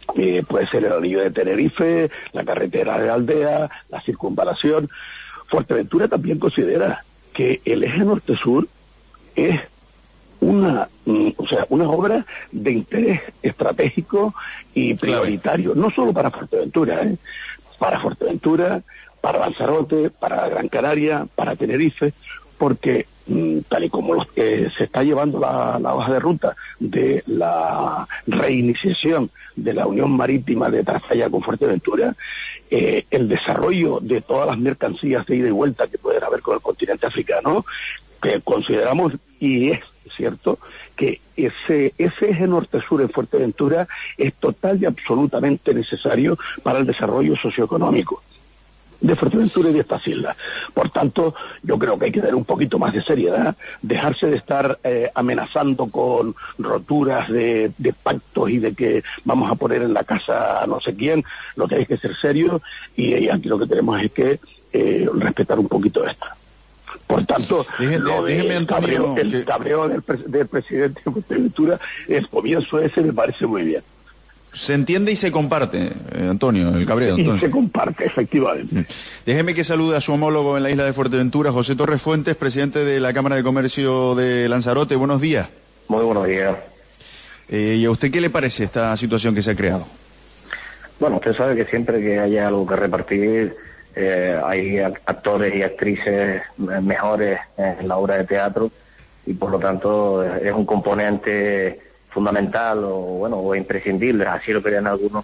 Eh, puede ser el anillo de Tenerife, la carretera de Aldea, la circunvalación. Fuerteventura también considera que el eje norte-sur es una, o sea, una obra de interés estratégico y prioritario, no solo para Fuerteventura, ¿eh? para Fuerteventura, para Lanzarote, para Gran Canaria, para Tenerife, porque tal y como los, eh, se está llevando la, la hoja de ruta de la reiniciación de la Unión Marítima de Trafalla con Fuerteventura, eh, el desarrollo de todas las mercancías de ida y vuelta que pueden haber con el continente africano, que consideramos, y es cierto, que ese, ese eje norte-sur en Fuerteventura es total y absolutamente necesario para el desarrollo socioeconómico de Fuerteventura y de estas islas. Por tanto, yo creo que hay que dar un poquito más de seriedad, dejarse de estar eh, amenazando con roturas de, de pactos y de que vamos a poner en la casa a no sé quién. Lo que hay que ser serio, y, y aquí lo que tenemos es que eh, respetar un poquito esto. Por tanto, Dígame, lo del cabreo, el que... cabreo del, del presidente de Fuerteventura, el comienzo ese me parece muy bien. Se entiende y se comparte, eh, Antonio, el cabreo. Antonio. Y se comparte, efectivamente. Déjeme que salude a su homólogo en la isla de Fuerteventura, José Torres Fuentes, presidente de la Cámara de Comercio de Lanzarote. Buenos días. Muy buenos días. Eh, ¿Y a usted qué le parece esta situación que se ha creado? Bueno, usted sabe que siempre que haya algo que repartir, eh, hay actores y actrices mejores en la obra de teatro, y por lo tanto es un componente fundamental o bueno o imprescindible, así lo querían algunos,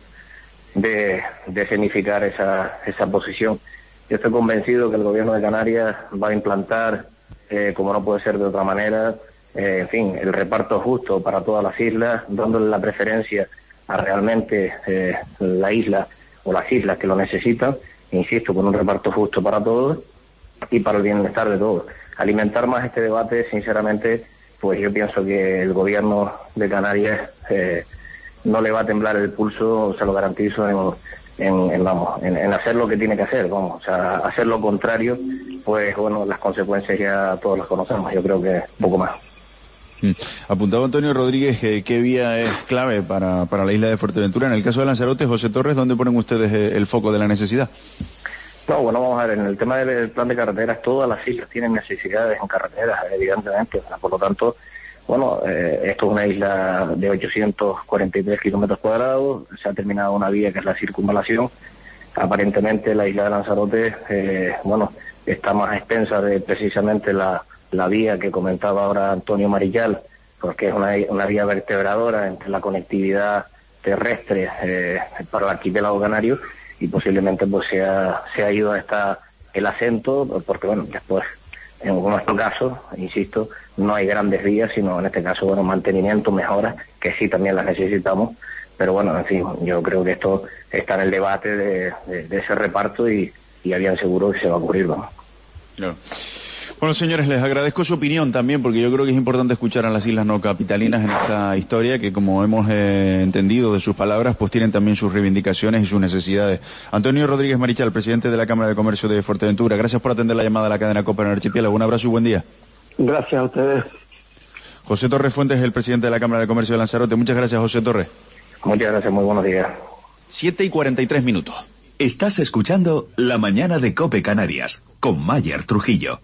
de, de significar esa, esa posición. Yo estoy convencido que el gobierno de Canarias va a implantar, eh, como no puede ser de otra manera, eh, en fin, el reparto justo para todas las islas, dándole la preferencia a realmente eh, la isla o las islas que lo necesitan, insisto, con un reparto justo para todos y para el bienestar de todos. Alimentar más este debate, sinceramente, pues yo pienso que el gobierno de Canarias eh, no le va a temblar el pulso, se lo garantizo, en, en, en vamos, en, en hacer lo que tiene que hacer, vamos, o sea, hacer lo contrario, pues bueno, las consecuencias ya todos las conocemos, yo creo que poco más. Mm. Apuntaba Antonio Rodríguez eh, qué vía es clave para, para la isla de Fuerteventura. En el caso de Lanzarote, José Torres, ¿dónde ponen ustedes eh, el foco de la necesidad? No, bueno, vamos a ver, en el tema del plan de carreteras, todas las islas tienen necesidades en carreteras, evidentemente, o sea, por lo tanto, bueno, eh, esto es una isla de ochocientos cuarenta y tres kilómetros cuadrados, se ha terminado una vía que es la circunvalación. Aparentemente la isla de Lanzarote, eh, bueno, está más extensa de precisamente la, la vía que comentaba ahora Antonio Marichal, porque es una, una vía vertebradora entre la conectividad terrestre eh, para el archipiélago canario, y posiblemente pues se ha, se ha ido a esta, el acento, porque bueno, después, en nuestro caso, insisto, no hay grandes vías, sino en este caso, bueno, mantenimiento, mejoras, que sí también las necesitamos, pero bueno, en fin, yo creo que esto está en el debate de, de, de ese reparto, y, y a bien seguro que se va a ocurrir, ¿no? Claro. Bueno, señores, les agradezco su opinión también, porque yo creo que es importante escuchar a las islas no capitalinas en esta historia, que como hemos eh, entendido de sus palabras, pues tienen también sus reivindicaciones y sus necesidades. Antonio Rodríguez Marichal, presidente de la Cámara de Comercio de Fuerteventura, gracias por atender la llamada a la cadena COPE en el archipiélago. Un abrazo y buen día. Gracias a ustedes. José Torres Fuentes, el presidente de la Cámara de Comercio de Lanzarote. Muchas gracias, José Torres. Muchas gracias, muy buenos días. siete y cuarenta y tres minutos. Estás escuchando La Mañana de COPE Canarias, con Mayer Trujillo.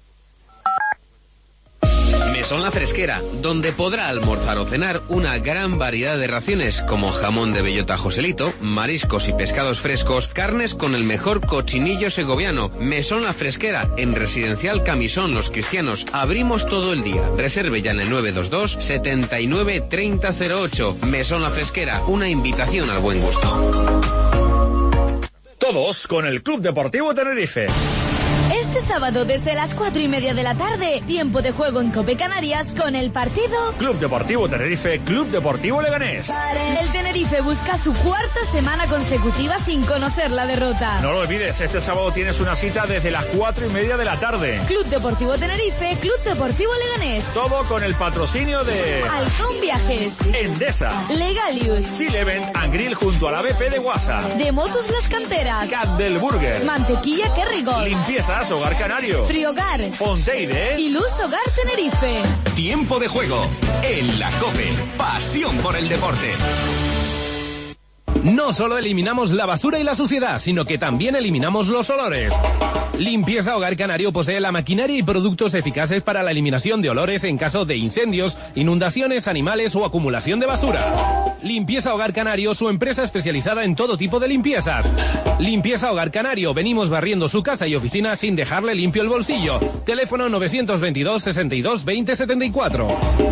Mesón La Fresquera, donde podrá almorzar o cenar una gran variedad de raciones como jamón de bellota Joselito, mariscos y pescados frescos, carnes con el mejor cochinillo segoviano. Mesón La Fresquera, en Residencial Camisón Los Cristianos. Abrimos todo el día. Reserve ya en el nueve dos dos, setenta y nueve, treinta cero ocho. Mesón La Fresquera, una invitación al buen gusto. Todos con el Club Deportivo Tenerife. Este sábado desde las cuatro y media de la tarde, tiempo de juego en COPE Canarias con el partido Club Deportivo Tenerife, Club Deportivo Leganés. El Tenerife busca su cuarta semana consecutiva sin conocer la derrota. No lo olvides, este sábado tienes una cita desde las cuatro y media de la tarde. Club Deportivo Tenerife, Club Deportivo Leganés. Todo con el patrocinio de Halcón Viajes, Endesa, Legalius, Sileven and Grill junto a la B P de Guasa, de Motos Las Canteras, Cat del Burger, Mantequilla Kerrigol, Limpieza Hogar Canario, Friogar, Fonteide y Luz Hogar Tenerife. Tiempo de juego en la COPE. Pasión por el deporte. No solo eliminamos la basura y la suciedad, sino que también eliminamos los olores. Limpieza Hogar Canario posee la maquinaria y productos eficaces para la eliminación de olores en caso de incendios, inundaciones, animales o acumulación de basura. Limpieza Hogar Canario, su empresa especializada en todo tipo de limpiezas. Limpieza Hogar Canario, venimos barriendo su casa y oficina sin dejarle limpio el bolsillo. Teléfono novecientos veintidós, sesenta y dos, veinte, setenta y cuatro.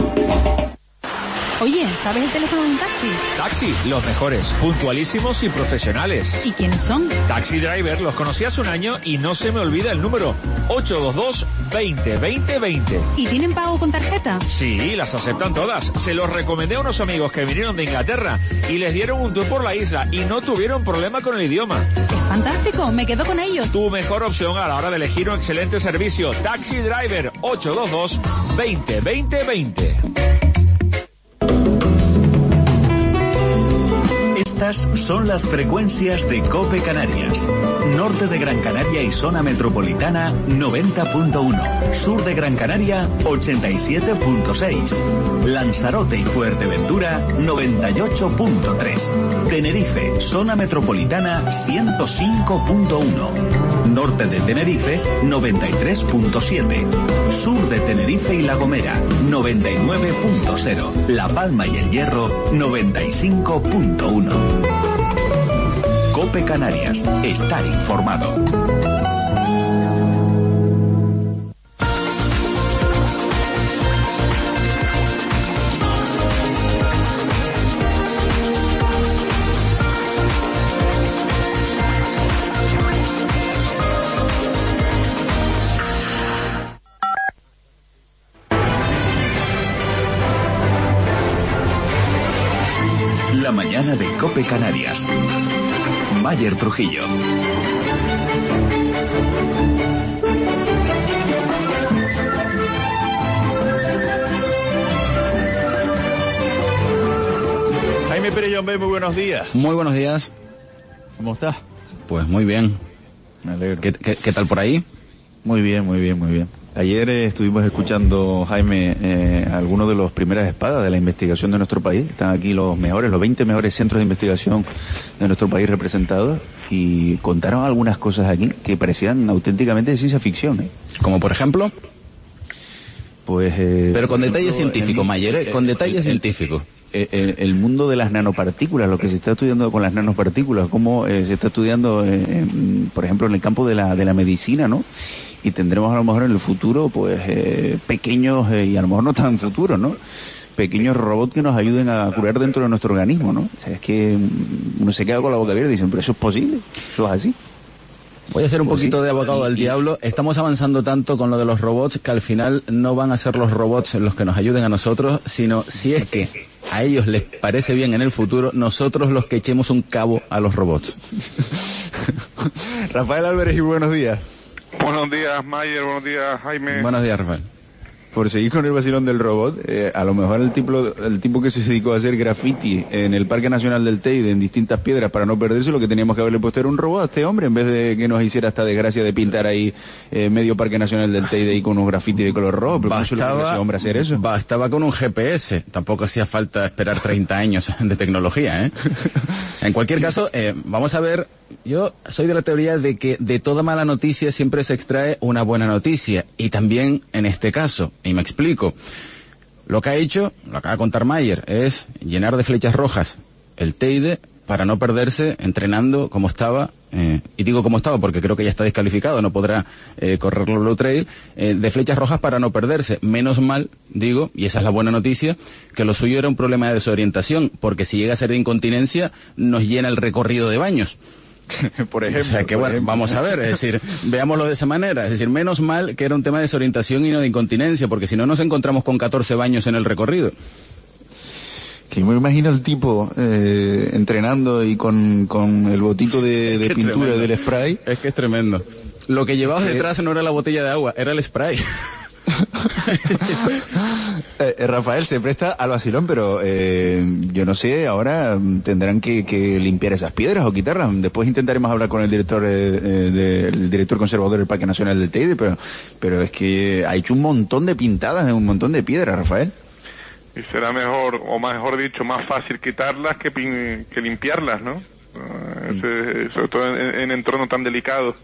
Oye, ¿sabes el teléfono de un taxi? Taxi, los mejores, puntualísimos y profesionales. ¿Y quiénes son? Taxi Driver, los conocí hace un año y no se me olvida el número ocho dos dos, veinte, veinte, veinte. ¿Y tienen pago con tarjeta? Sí, las aceptan todas. Se los recomendé a unos amigos que vinieron de Inglaterra y les dieron un tour por la isla y no tuvieron problema con el idioma. ¡Es fantástico! Me quedo con ellos. Tu mejor opción a la hora de elegir un excelente servicio. Taxi Driver, ocho dos dos, veinte, veinte, veinte. Estas son las frecuencias de COPE Canarias. Norte de Gran Canaria y zona metropolitana noventa punto uno. Sur de Gran Canaria ochenta y siete punto seis. Lanzarote y Fuerteventura noventa y ocho punto tres. Tenerife, zona metropolitana ciento cinco punto uno. Norte de Tenerife noventa y tres punto siete. Sur de Tenerife y La Gomera noventa y nueve punto cero. La Palma y El Hierro noventa y cinco punto uno. COPE Canarias, estar informado. La mañana de COPE Canarias. Mayer Trujillo. Jaime Pérez Llombé, muy buenos días. Muy buenos días. ¿Cómo estás? Pues muy bien. Me alegro. ¿Qué, qué, qué tal por ahí? Muy bien, muy bien, muy bien. Ayer eh, estuvimos escuchando, Jaime, eh, algunos de los primeras espadas de la investigación de nuestro país. Están aquí los mejores, los veinte mejores centros de investigación de nuestro país representados y contaron algunas cosas aquí que parecían auténticamente de ciencia ficción, ¿eh? Como por ejemplo... Pues... Eh, Pero con ejemplo, detalles científicos, Mayer, ¿eh? Con el, detalles el, científicos. El, el, el mundo de las nanopartículas, lo que se está estudiando con las nanopartículas, cómo eh, se está estudiando, eh, en, por ejemplo, en el campo de la, de la medicina, ¿no? Y tendremos a lo mejor en el futuro, pues, eh, pequeños, eh, y a lo mejor no tan futuros, ¿no? Pequeños robots que nos ayuden a curar dentro de nuestro organismo, ¿no? O sea, es que uno se queda con la boca abierta y dicen, pero eso es posible, eso es así. Voy a hacer un pues poquito sí. de abogado del diablo. Estamos avanzando tanto con lo de los robots que al final no van a ser los robots los que nos ayuden a nosotros, sino si es que a ellos les parece bien en el futuro, nosotros los que echemos un cabo a los robots. Rafael Álvarez, y buenos días. Buenos días, Mayer, buenos días, Jaime. Buenos días, Rafael. Por seguir con el vacilón del robot, eh, a lo mejor el tipo, el tipo que se dedicó a hacer graffiti en el Parque Nacional del Teide, en distintas piedras, para no perderse, lo que teníamos que haberle puesto era un robot a este hombre, en vez de que nos hiciera esta desgracia de pintar ahí eh, medio Parque Nacional del Teide y con unos graffiti de color rojo. Pero Bastaba, ese hombre hacer eso. Bastaba con un G P S, tampoco hacía falta esperar treinta años de tecnología, ¿eh? En cualquier caso, eh, vamos a ver, yo soy de la teoría de que de toda mala noticia siempre se extrae una buena noticia, y también en este caso, y me explico. Lo que ha hecho, lo acaba de contar Mayer, es llenar de flechas rojas el Teide para no perderse entrenando como estaba, eh, y digo como estaba porque creo que ya está descalificado, no podrá eh, correr los Blue Trail, eh, de flechas rojas para no perderse. Menos mal, digo, y esa es la buena noticia, que lo suyo era un problema de desorientación, porque si llega a ser de incontinencia, nos llena el recorrido de baños. Por ejemplo. O sea que bueno, vamos a ver, es decir, veámoslo de esa manera, es decir, menos mal que era un tema de desorientación y no de incontinencia, porque si no nos encontramos con catorce baños en el recorrido. Que me imagino el tipo eh, entrenando y con, con el botito de, de pintura tremendo. del spray. Es que es tremendo. Lo que llevabas eh, detrás no era la botella de agua, era el spray. eh, eh, Rafael, se presta al vacilón, pero eh, yo no sé, ahora tendrán que, que limpiar esas piedras o quitarlas. Después intentaremos hablar con el director eh, de, el director conservador del Parque Nacional del Teide, pero, pero es que ha hecho un montón de pintadas en un montón de piedras, Rafael. y será mejor, o mejor dicho, más fácil quitarlas que, pin, que limpiarlas, ¿no? Uh, ese, sobre todo en, en entornos tan delicados.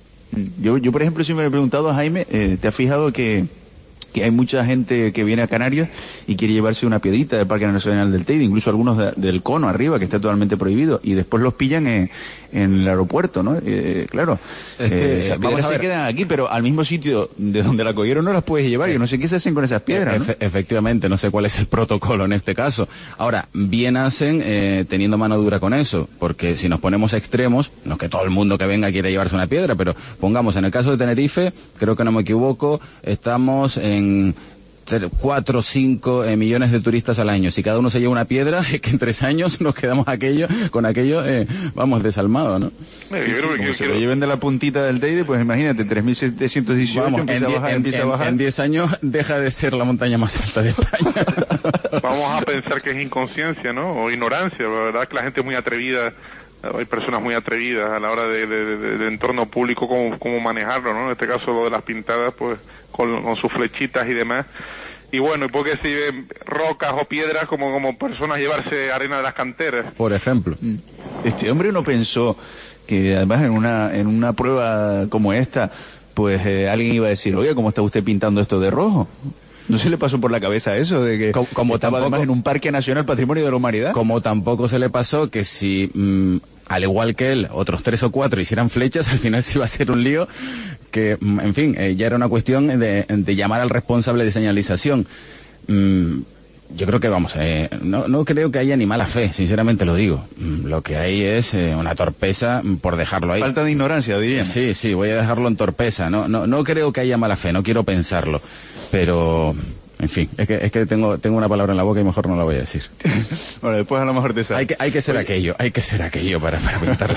Yo, yo por ejemplo, siempre me he preguntado a Jaime, eh, ¿te has fijado que, que hay mucha gente que viene a Canarias y quiere llevarse una piedrita del Parque Nacional del Teide, incluso algunos de, del cono arriba, que está totalmente prohibido, y después los pillan en, en el aeropuerto, ¿no? Eh, claro, es que, eh, esas piedras se quedan aquí, pero al mismo sitio de donde la cogieron no las puedes llevar. Yo no sé qué se hacen con esas piedras, ¿no? Efe, efectivamente, no sé cuál es el protocolo en este caso. Ahora, bien hacen eh, teniendo mano dura con eso, porque si nos ponemos extremos, no es que todo el mundo que venga quiera llevarse una piedra, pero pongamos, en el caso de Tenerife, creo que no me equivoco, estamos en cuatro o cinco eh, millones de turistas al año. Si cada uno se lleva una piedra, es que en tres años nos quedamos aquello con aquello, eh, vamos, desalmados, ¿no? Sí, sí, como que se lo lleven de la puntita del Teide, pues imagínate, tres mil setecientos dieciocho, vamos, empieza, en, a bajar, en, empieza en, a bajar. En diez años deja de ser la montaña más alta de España. Vamos a pensar que es inconsciencia, ¿no? O ignorancia. La verdad es que la gente es muy atrevida. Hay personas muy atrevidas a la hora de, de, de, de entorno público, cómo, cómo manejarlo, ¿no? En este caso lo de las pintadas, pues con, con sus flechitas y demás. Y bueno, ¿y por qué se lleven rocas o piedras como, como personas llevarse arena de las canteras? Por ejemplo. Este hombre no pensó que además en una, en una prueba como esta, pues eh, alguien iba a decir, oye, ¿cómo está usted pintando esto de rojo? ¿No se le pasó por la cabeza eso de que como, como estaba tampoco, además en un parque nacional patrimonio de la humanidad? Como tampoco se le pasó que si, mmm, al igual que él, otros tres o cuatro hicieran flechas, al final se iba a hacer un lío que, en fin, eh, ya era una cuestión de, de llamar al responsable de señalización. Mm, yo creo que, vamos, eh, no, no creo que haya ni mala fe, sinceramente lo digo. Mm, lo que hay es eh, una torpeza por dejarlo ahí. Falta de ignorancia, diríamos. Sí, sí, voy a dejarlo en torpeza. No, no, no creo que haya mala fe, no quiero pensarlo. Pero, en fin, es que, es que tengo, tengo una palabra en la boca y mejor no la voy a decir. Bueno, después a lo mejor te sale. Hay que, hay que ser Oye. aquello, hay que ser aquello para, para pintarla.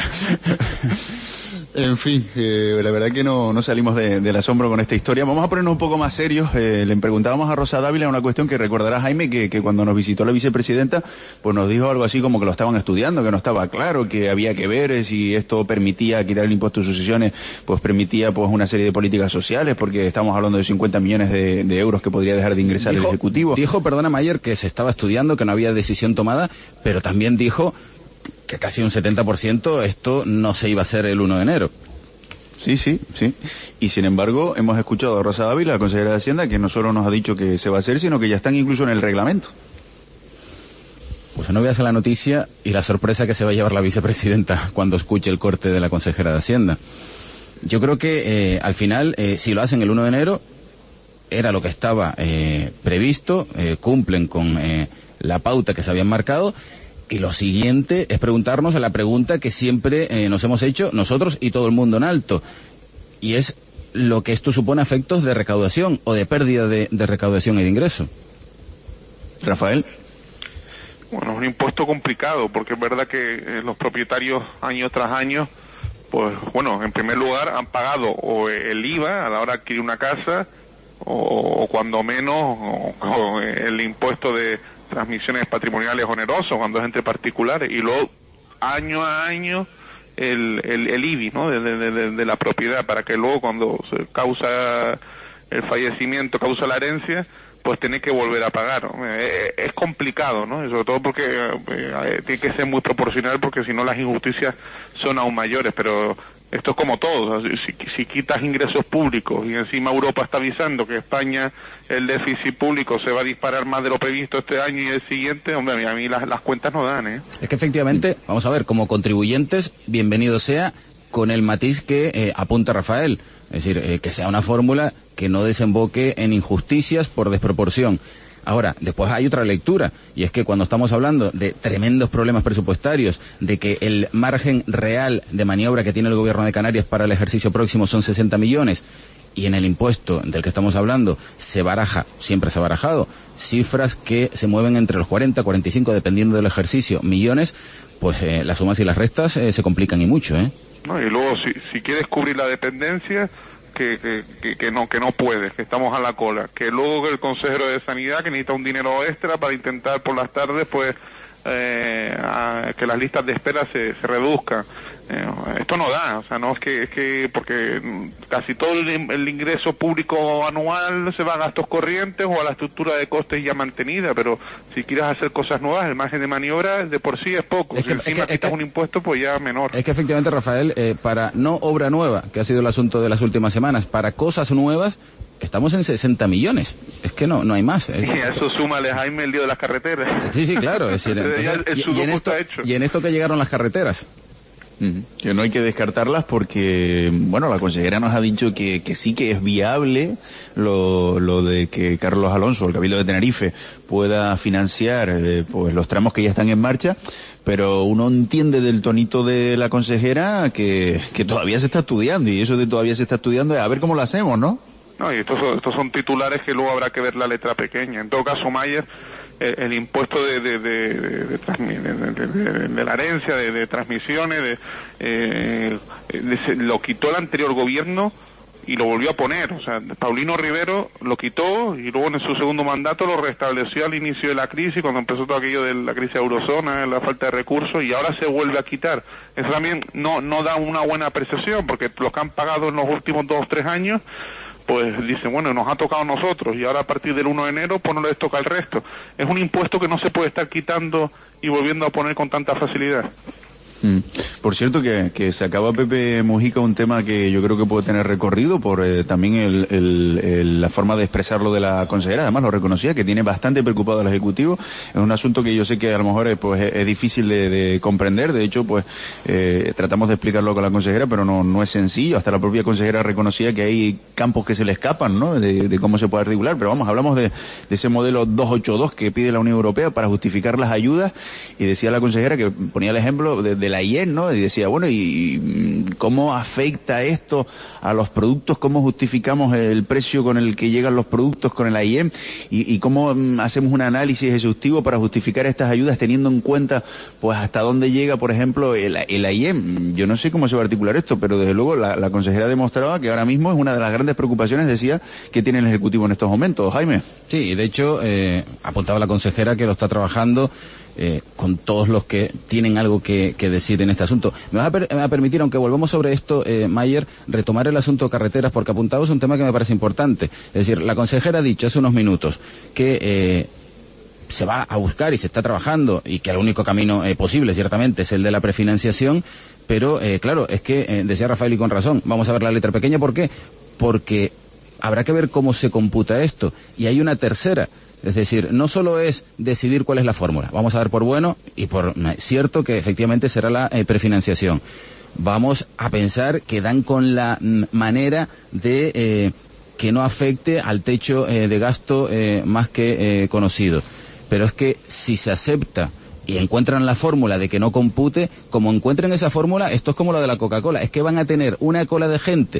En fin, eh, la verdad que no, no salimos de, del asombro con esta historia. Vamos a ponernos un poco más serios. Eh, le preguntábamos a Rosa Dávila una cuestión que recordará Jaime, que, que cuando nos visitó la vicepresidenta, pues nos dijo algo así como que lo estaban estudiando, que no estaba claro, que había que ver si esto permitía quitar el impuesto de sucesiones, pues permitía pues una serie de políticas sociales, porque estamos hablando de cincuenta millones de, de euros que podría dejar de ingresar dijo, el Ejecutivo. Dijo, perdona Mayer, que se estaba estudiando, que no había decisión tomada, pero también dijo que casi un setenta por ciento esto no se iba a hacer el uno de enero. Sí, sí, sí. Y sin embargo, hemos escuchado a Rosa Dávila, la consejera de Hacienda, que no solo nos ha dicho que se va a hacer, sino que ya están incluso en el reglamento. Pues no veas la noticia y la sorpresa que se va a llevar la vicepresidenta cuando escuche el corte de la consejera de Hacienda. Yo creo que eh, al final, eh, si lo hacen el uno de enero, era lo que estaba eh, previsto, eh, cumplen con eh, la pauta que se habían marcado. Y lo siguiente es preguntarnos la pregunta que siempre eh, nos hemos hecho nosotros y todo el mundo en alto. Y es lo que esto supone a efectos de recaudación o de pérdida de, de recaudación y de ingreso. Rafael. Bueno, es un impuesto complicado porque es verdad que eh, los propietarios año tras año, pues bueno, en primer lugar han pagado o el I V A a la hora de adquirir una casa o, o cuando menos o, o el impuesto de transmisiones patrimoniales onerosos cuando es entre particulares y luego año a año el, el, el I B I, ¿no? De, de, de, de la propiedad para que luego cuando se causa el fallecimiento, causa la herencia, pues tiene que volver a pagar, ¿no? Es, es complicado, ¿no? Y sobre todo porque eh, tiene que ser muy proporcional porque si no las injusticias son aún mayores, pero esto es como todo, si, si quitas ingresos públicos y encima Europa está avisando que España el déficit público se va a disparar más de lo previsto este año y el siguiente, hombre, a mí las, las cuentas no dan, ¿eh? Es que efectivamente, vamos a ver, como contribuyentes, bienvenido sea, con el matiz que eh, apunta Rafael, es decir, eh, que sea una fórmula que no desemboque en injusticias por desproporción. Ahora, después hay otra lectura, y es que cuando estamos hablando de tremendos problemas presupuestarios, de que el margen real de maniobra que tiene el gobierno de Canarias para el ejercicio próximo son sesenta millones, y en el impuesto del que estamos hablando se baraja, siempre se ha barajado, cifras que se mueven entre los cuarenta, cuarenta y cinco, dependiendo del ejercicio, millones, pues eh, las sumas y las restas eh, se complican y mucho, ¿eh? No, y luego, si, si quieres cubrir la dependencia... Que, que, que, que no que no puede, que estamos a la cola, que luego el consejero de Sanidad que necesita un dinero extra para intentar por las tardes pues eh, a que las listas de espera se, se reduzcan. Eh, esto no da, o sea, no es que, es que porque casi todo el, el ingreso público anual se va a gastos corrientes o a la estructura de costes ya mantenida, pero si quieres hacer cosas nuevas, el margen de maniobra de por sí es poco. Es que, si encima es que, quitas es que, un impuesto, pues ya menor. Es que efectivamente, Rafael, eh, para no obra nueva, que ha sido el asunto de las últimas semanas, para cosas nuevas, estamos en sesenta millones. Es que no no hay más. Y a eso súmale, Jaime, el lío de las carreteras. Sí, sí, claro. Es decir, entonces, y, y, en esto, y en esto que llegaron las carreteras. Que no hay que descartarlas porque, bueno, la consejera nos ha dicho que, que sí que es viable lo, lo de que Carlos Alonso, el Cabildo de Tenerife, pueda financiar eh, pues los tramos que ya están en marcha, pero uno entiende del tonito de la consejera que, que todavía se está estudiando, y eso de todavía se está estudiando es a ver cómo lo hacemos, ¿no? No, y estos son, estos son titulares que luego habrá que ver la letra pequeña. En todo caso, Mayer, el, el impuesto de de, de, de, de, de, de, de la herencia, de, de transmisiones, de, eh, de, lo quitó el anterior gobierno y lo volvió a poner. O sea, Paulino Rivero lo quitó y luego en su segundo mandato lo restableció al inicio de la crisis, cuando empezó todo aquello de la crisis eurozona, la falta de recursos, y ahora se vuelve a quitar. Eso también no, no da una buena percepción, porque los que han pagado en los últimos dos o tres años, pues dicen, bueno, nos ha tocado a nosotros y ahora a partir del uno de enero pues no les toca al resto. Es un impuesto que no se puede estar quitando y volviendo a poner con tanta facilidad. Mm. Por cierto que, que sacaba Pepe Mujica un tema que yo creo que puede tener recorrido por eh, también el, el, el, la forma de expresarlo de la consejera. Además lo reconocía, que tiene bastante preocupado al Ejecutivo. Es un asunto que yo sé que a lo mejor es, pues, es, es difícil de, de comprender. De hecho, pues eh, tratamos de explicarlo con la consejera, pero no, no es sencillo. Hasta la propia consejera reconocía que hay campos que se le escapan, ¿no? De, de cómo se puede articular. Pero vamos, hablamos de, de ese modelo doscientos ochenta y dos que pide la Unión Europea para justificar las ayudas, y decía la consejera, que ponía el ejemplo de, de la I E M, ¿no? Y decía, bueno, ¿y cómo afecta esto a los productos? ¿Cómo justificamos el precio con el que llegan los productos con el I E M? ¿Y, y cómo hacemos un análisis exhaustivo para justificar estas ayudas teniendo en cuenta, pues, hasta dónde llega, por ejemplo, el, el I E M? Yo no sé cómo se va a articular esto, pero desde luego la, la consejera demostraba que ahora mismo es una de las grandes preocupaciones, decía, que tiene el Ejecutivo en estos momentos. Jaime. Sí, de hecho, eh, apuntaba la consejera que lo está trabajando Eh, con todos los que tienen algo que, que decir en este asunto. Me vas a, per, me va a permitir, aunque volvamos sobre esto, eh, Mayer, retomar el asunto de carreteras, porque apuntado es un tema que me parece importante. Es decir, la consejera ha dicho hace unos minutos que eh, se va a buscar y se está trabajando, y que el único camino eh, posible, ciertamente, es el de la prefinanciación, pero eh, claro, es que, eh, decía Rafael y con razón, vamos a ver la letra pequeña. ¿Por qué? Porque habrá que ver cómo se computa esto. Y hay una tercera. Es decir, no solo es decidir cuál es la fórmula, vamos a ver por bueno y por cierto que efectivamente será la eh, prefinanciación. Vamos a pensar que dan con la mm, manera de eh, que no afecte al techo eh, de gasto eh, más que eh, conocido. Pero es que si se acepta y encuentran la fórmula de que no compute, como encuentren esa fórmula, esto es como lo de la Coca-Cola, es que van a tener una cola de gente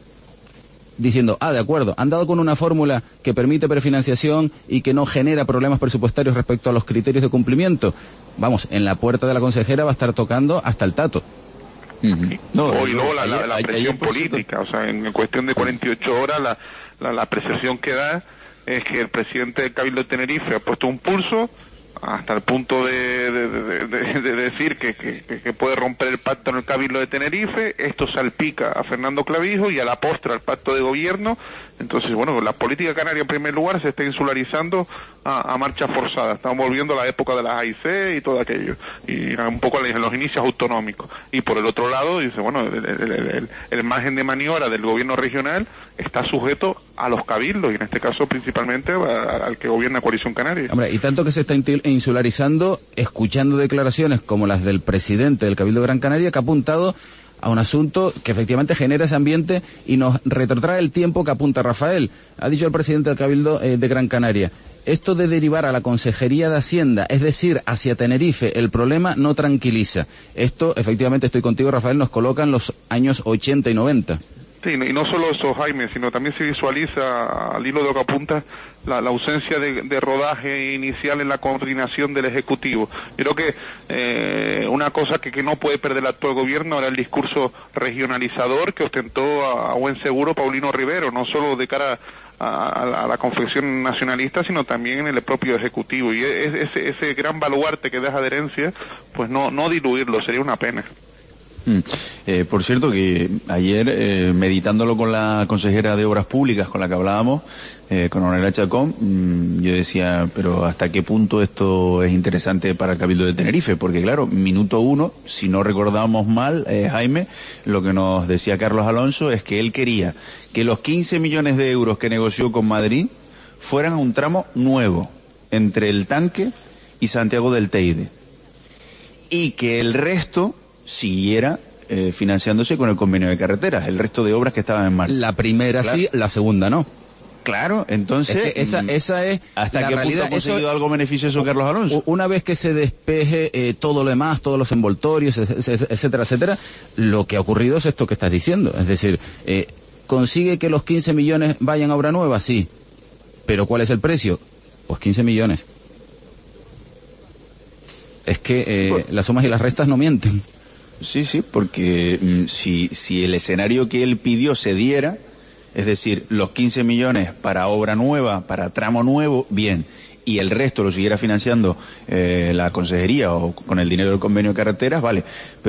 diciendo, ah, de acuerdo, han dado con una fórmula que permite prefinanciación y que no genera problemas presupuestarios respecto a los criterios de cumplimiento. Vamos, en la puerta de la consejera va a estar tocando hasta el tato. Uh-huh. No, y luego la, la, la presión política, o sea, en cuestión de cuarenta y ocho horas la, la, la percepción que da es que el presidente del Cabildo de Tenerife ha puesto un pulso hasta el punto de, de, de, de, de decir que, que, que puede romper el pacto en el Cabildo de Tenerife. Esto salpica a Fernando Clavijo y a la postre al pacto de gobierno. Entonces, bueno, la política canaria en primer lugar se está insularizando a, a marcha forzada. Estamos volviendo a la época de las A I C y todo aquello, y un poco en los inicios autonómicos. Y por el otro lado, dice, bueno, el, el, el, el margen de maniobra del gobierno regional está sujeto a los cabildos, y en este caso principalmente a, al que gobierna Coalición Canaria. Hombre, y tanto que se está insularizando, escuchando declaraciones como las del presidente del Cabildo de Gran Canaria, que ha apuntado a un asunto que efectivamente genera ese ambiente y nos retrotrae el tiempo que apunta Rafael. Ha dicho el presidente del Cabildo eh, de Gran Canaria, esto de derivar a la Consejería de Hacienda, es decir, hacia Tenerife, el problema no tranquiliza. Esto, efectivamente, estoy contigo, Rafael, nos coloca en los años ochenta y noventa. Sí, y no solo eso, Jaime, sino también se visualiza, al hilo de lo que apunta, la, la ausencia de, de rodaje inicial en la coordinación del Ejecutivo. Yo creo que eh, una cosa que, que no puede perder el actual gobierno era el discurso regionalizador que ostentó a, a buen seguro Paulino Rivero, no solo de cara a, a, a la confección nacionalista, sino también en el propio Ejecutivo. Y ese, ese gran baluarte que deja de herencia, pues no, no diluirlo, sería una pena. Mm. Eh, por cierto que ayer, eh, meditándolo con la consejera de Obras Públicas con la que hablábamos, eh, con Ornella Chacón, mmm, yo decía, pero ¿hasta qué punto esto es interesante para el Cabildo de Tenerife? Porque claro, minuto uno, si no recordamos mal, eh, Jaime, lo que nos decía Carlos Alonso es que él quería que los quince millones de euros que negoció con Madrid fueran a un tramo nuevo entre el Tanque y Santiago del Teide, y que el resto siguiera eh, financiándose con el convenio de carreteras, el resto de obras que estaban en marcha. La primera claro. sí, la segunda no. Claro, entonces... Es que esa, esa es ¿hasta la qué realidad? punto ha conseguido Eso, algo beneficioso Carlos Alonso? Una vez que se despeje eh, todo lo demás, todos los envoltorios, etcétera, etcétera, lo que ha ocurrido es esto que estás diciendo. Es decir, eh, ¿consigue que los quince millones vayan a obra nueva? Sí. ¿Pero cuál es el precio? Pues quince millones. Es que eh, pues, las sumas y las restas no mienten. Sí, sí, porque mm, si, si el escenario que él pidió se diera, es decir, los quince millones para obra nueva, para tramo nuevo, bien, y el resto lo siguiera financiando eh, la consejería o con el dinero del convenio de carreteras, vale.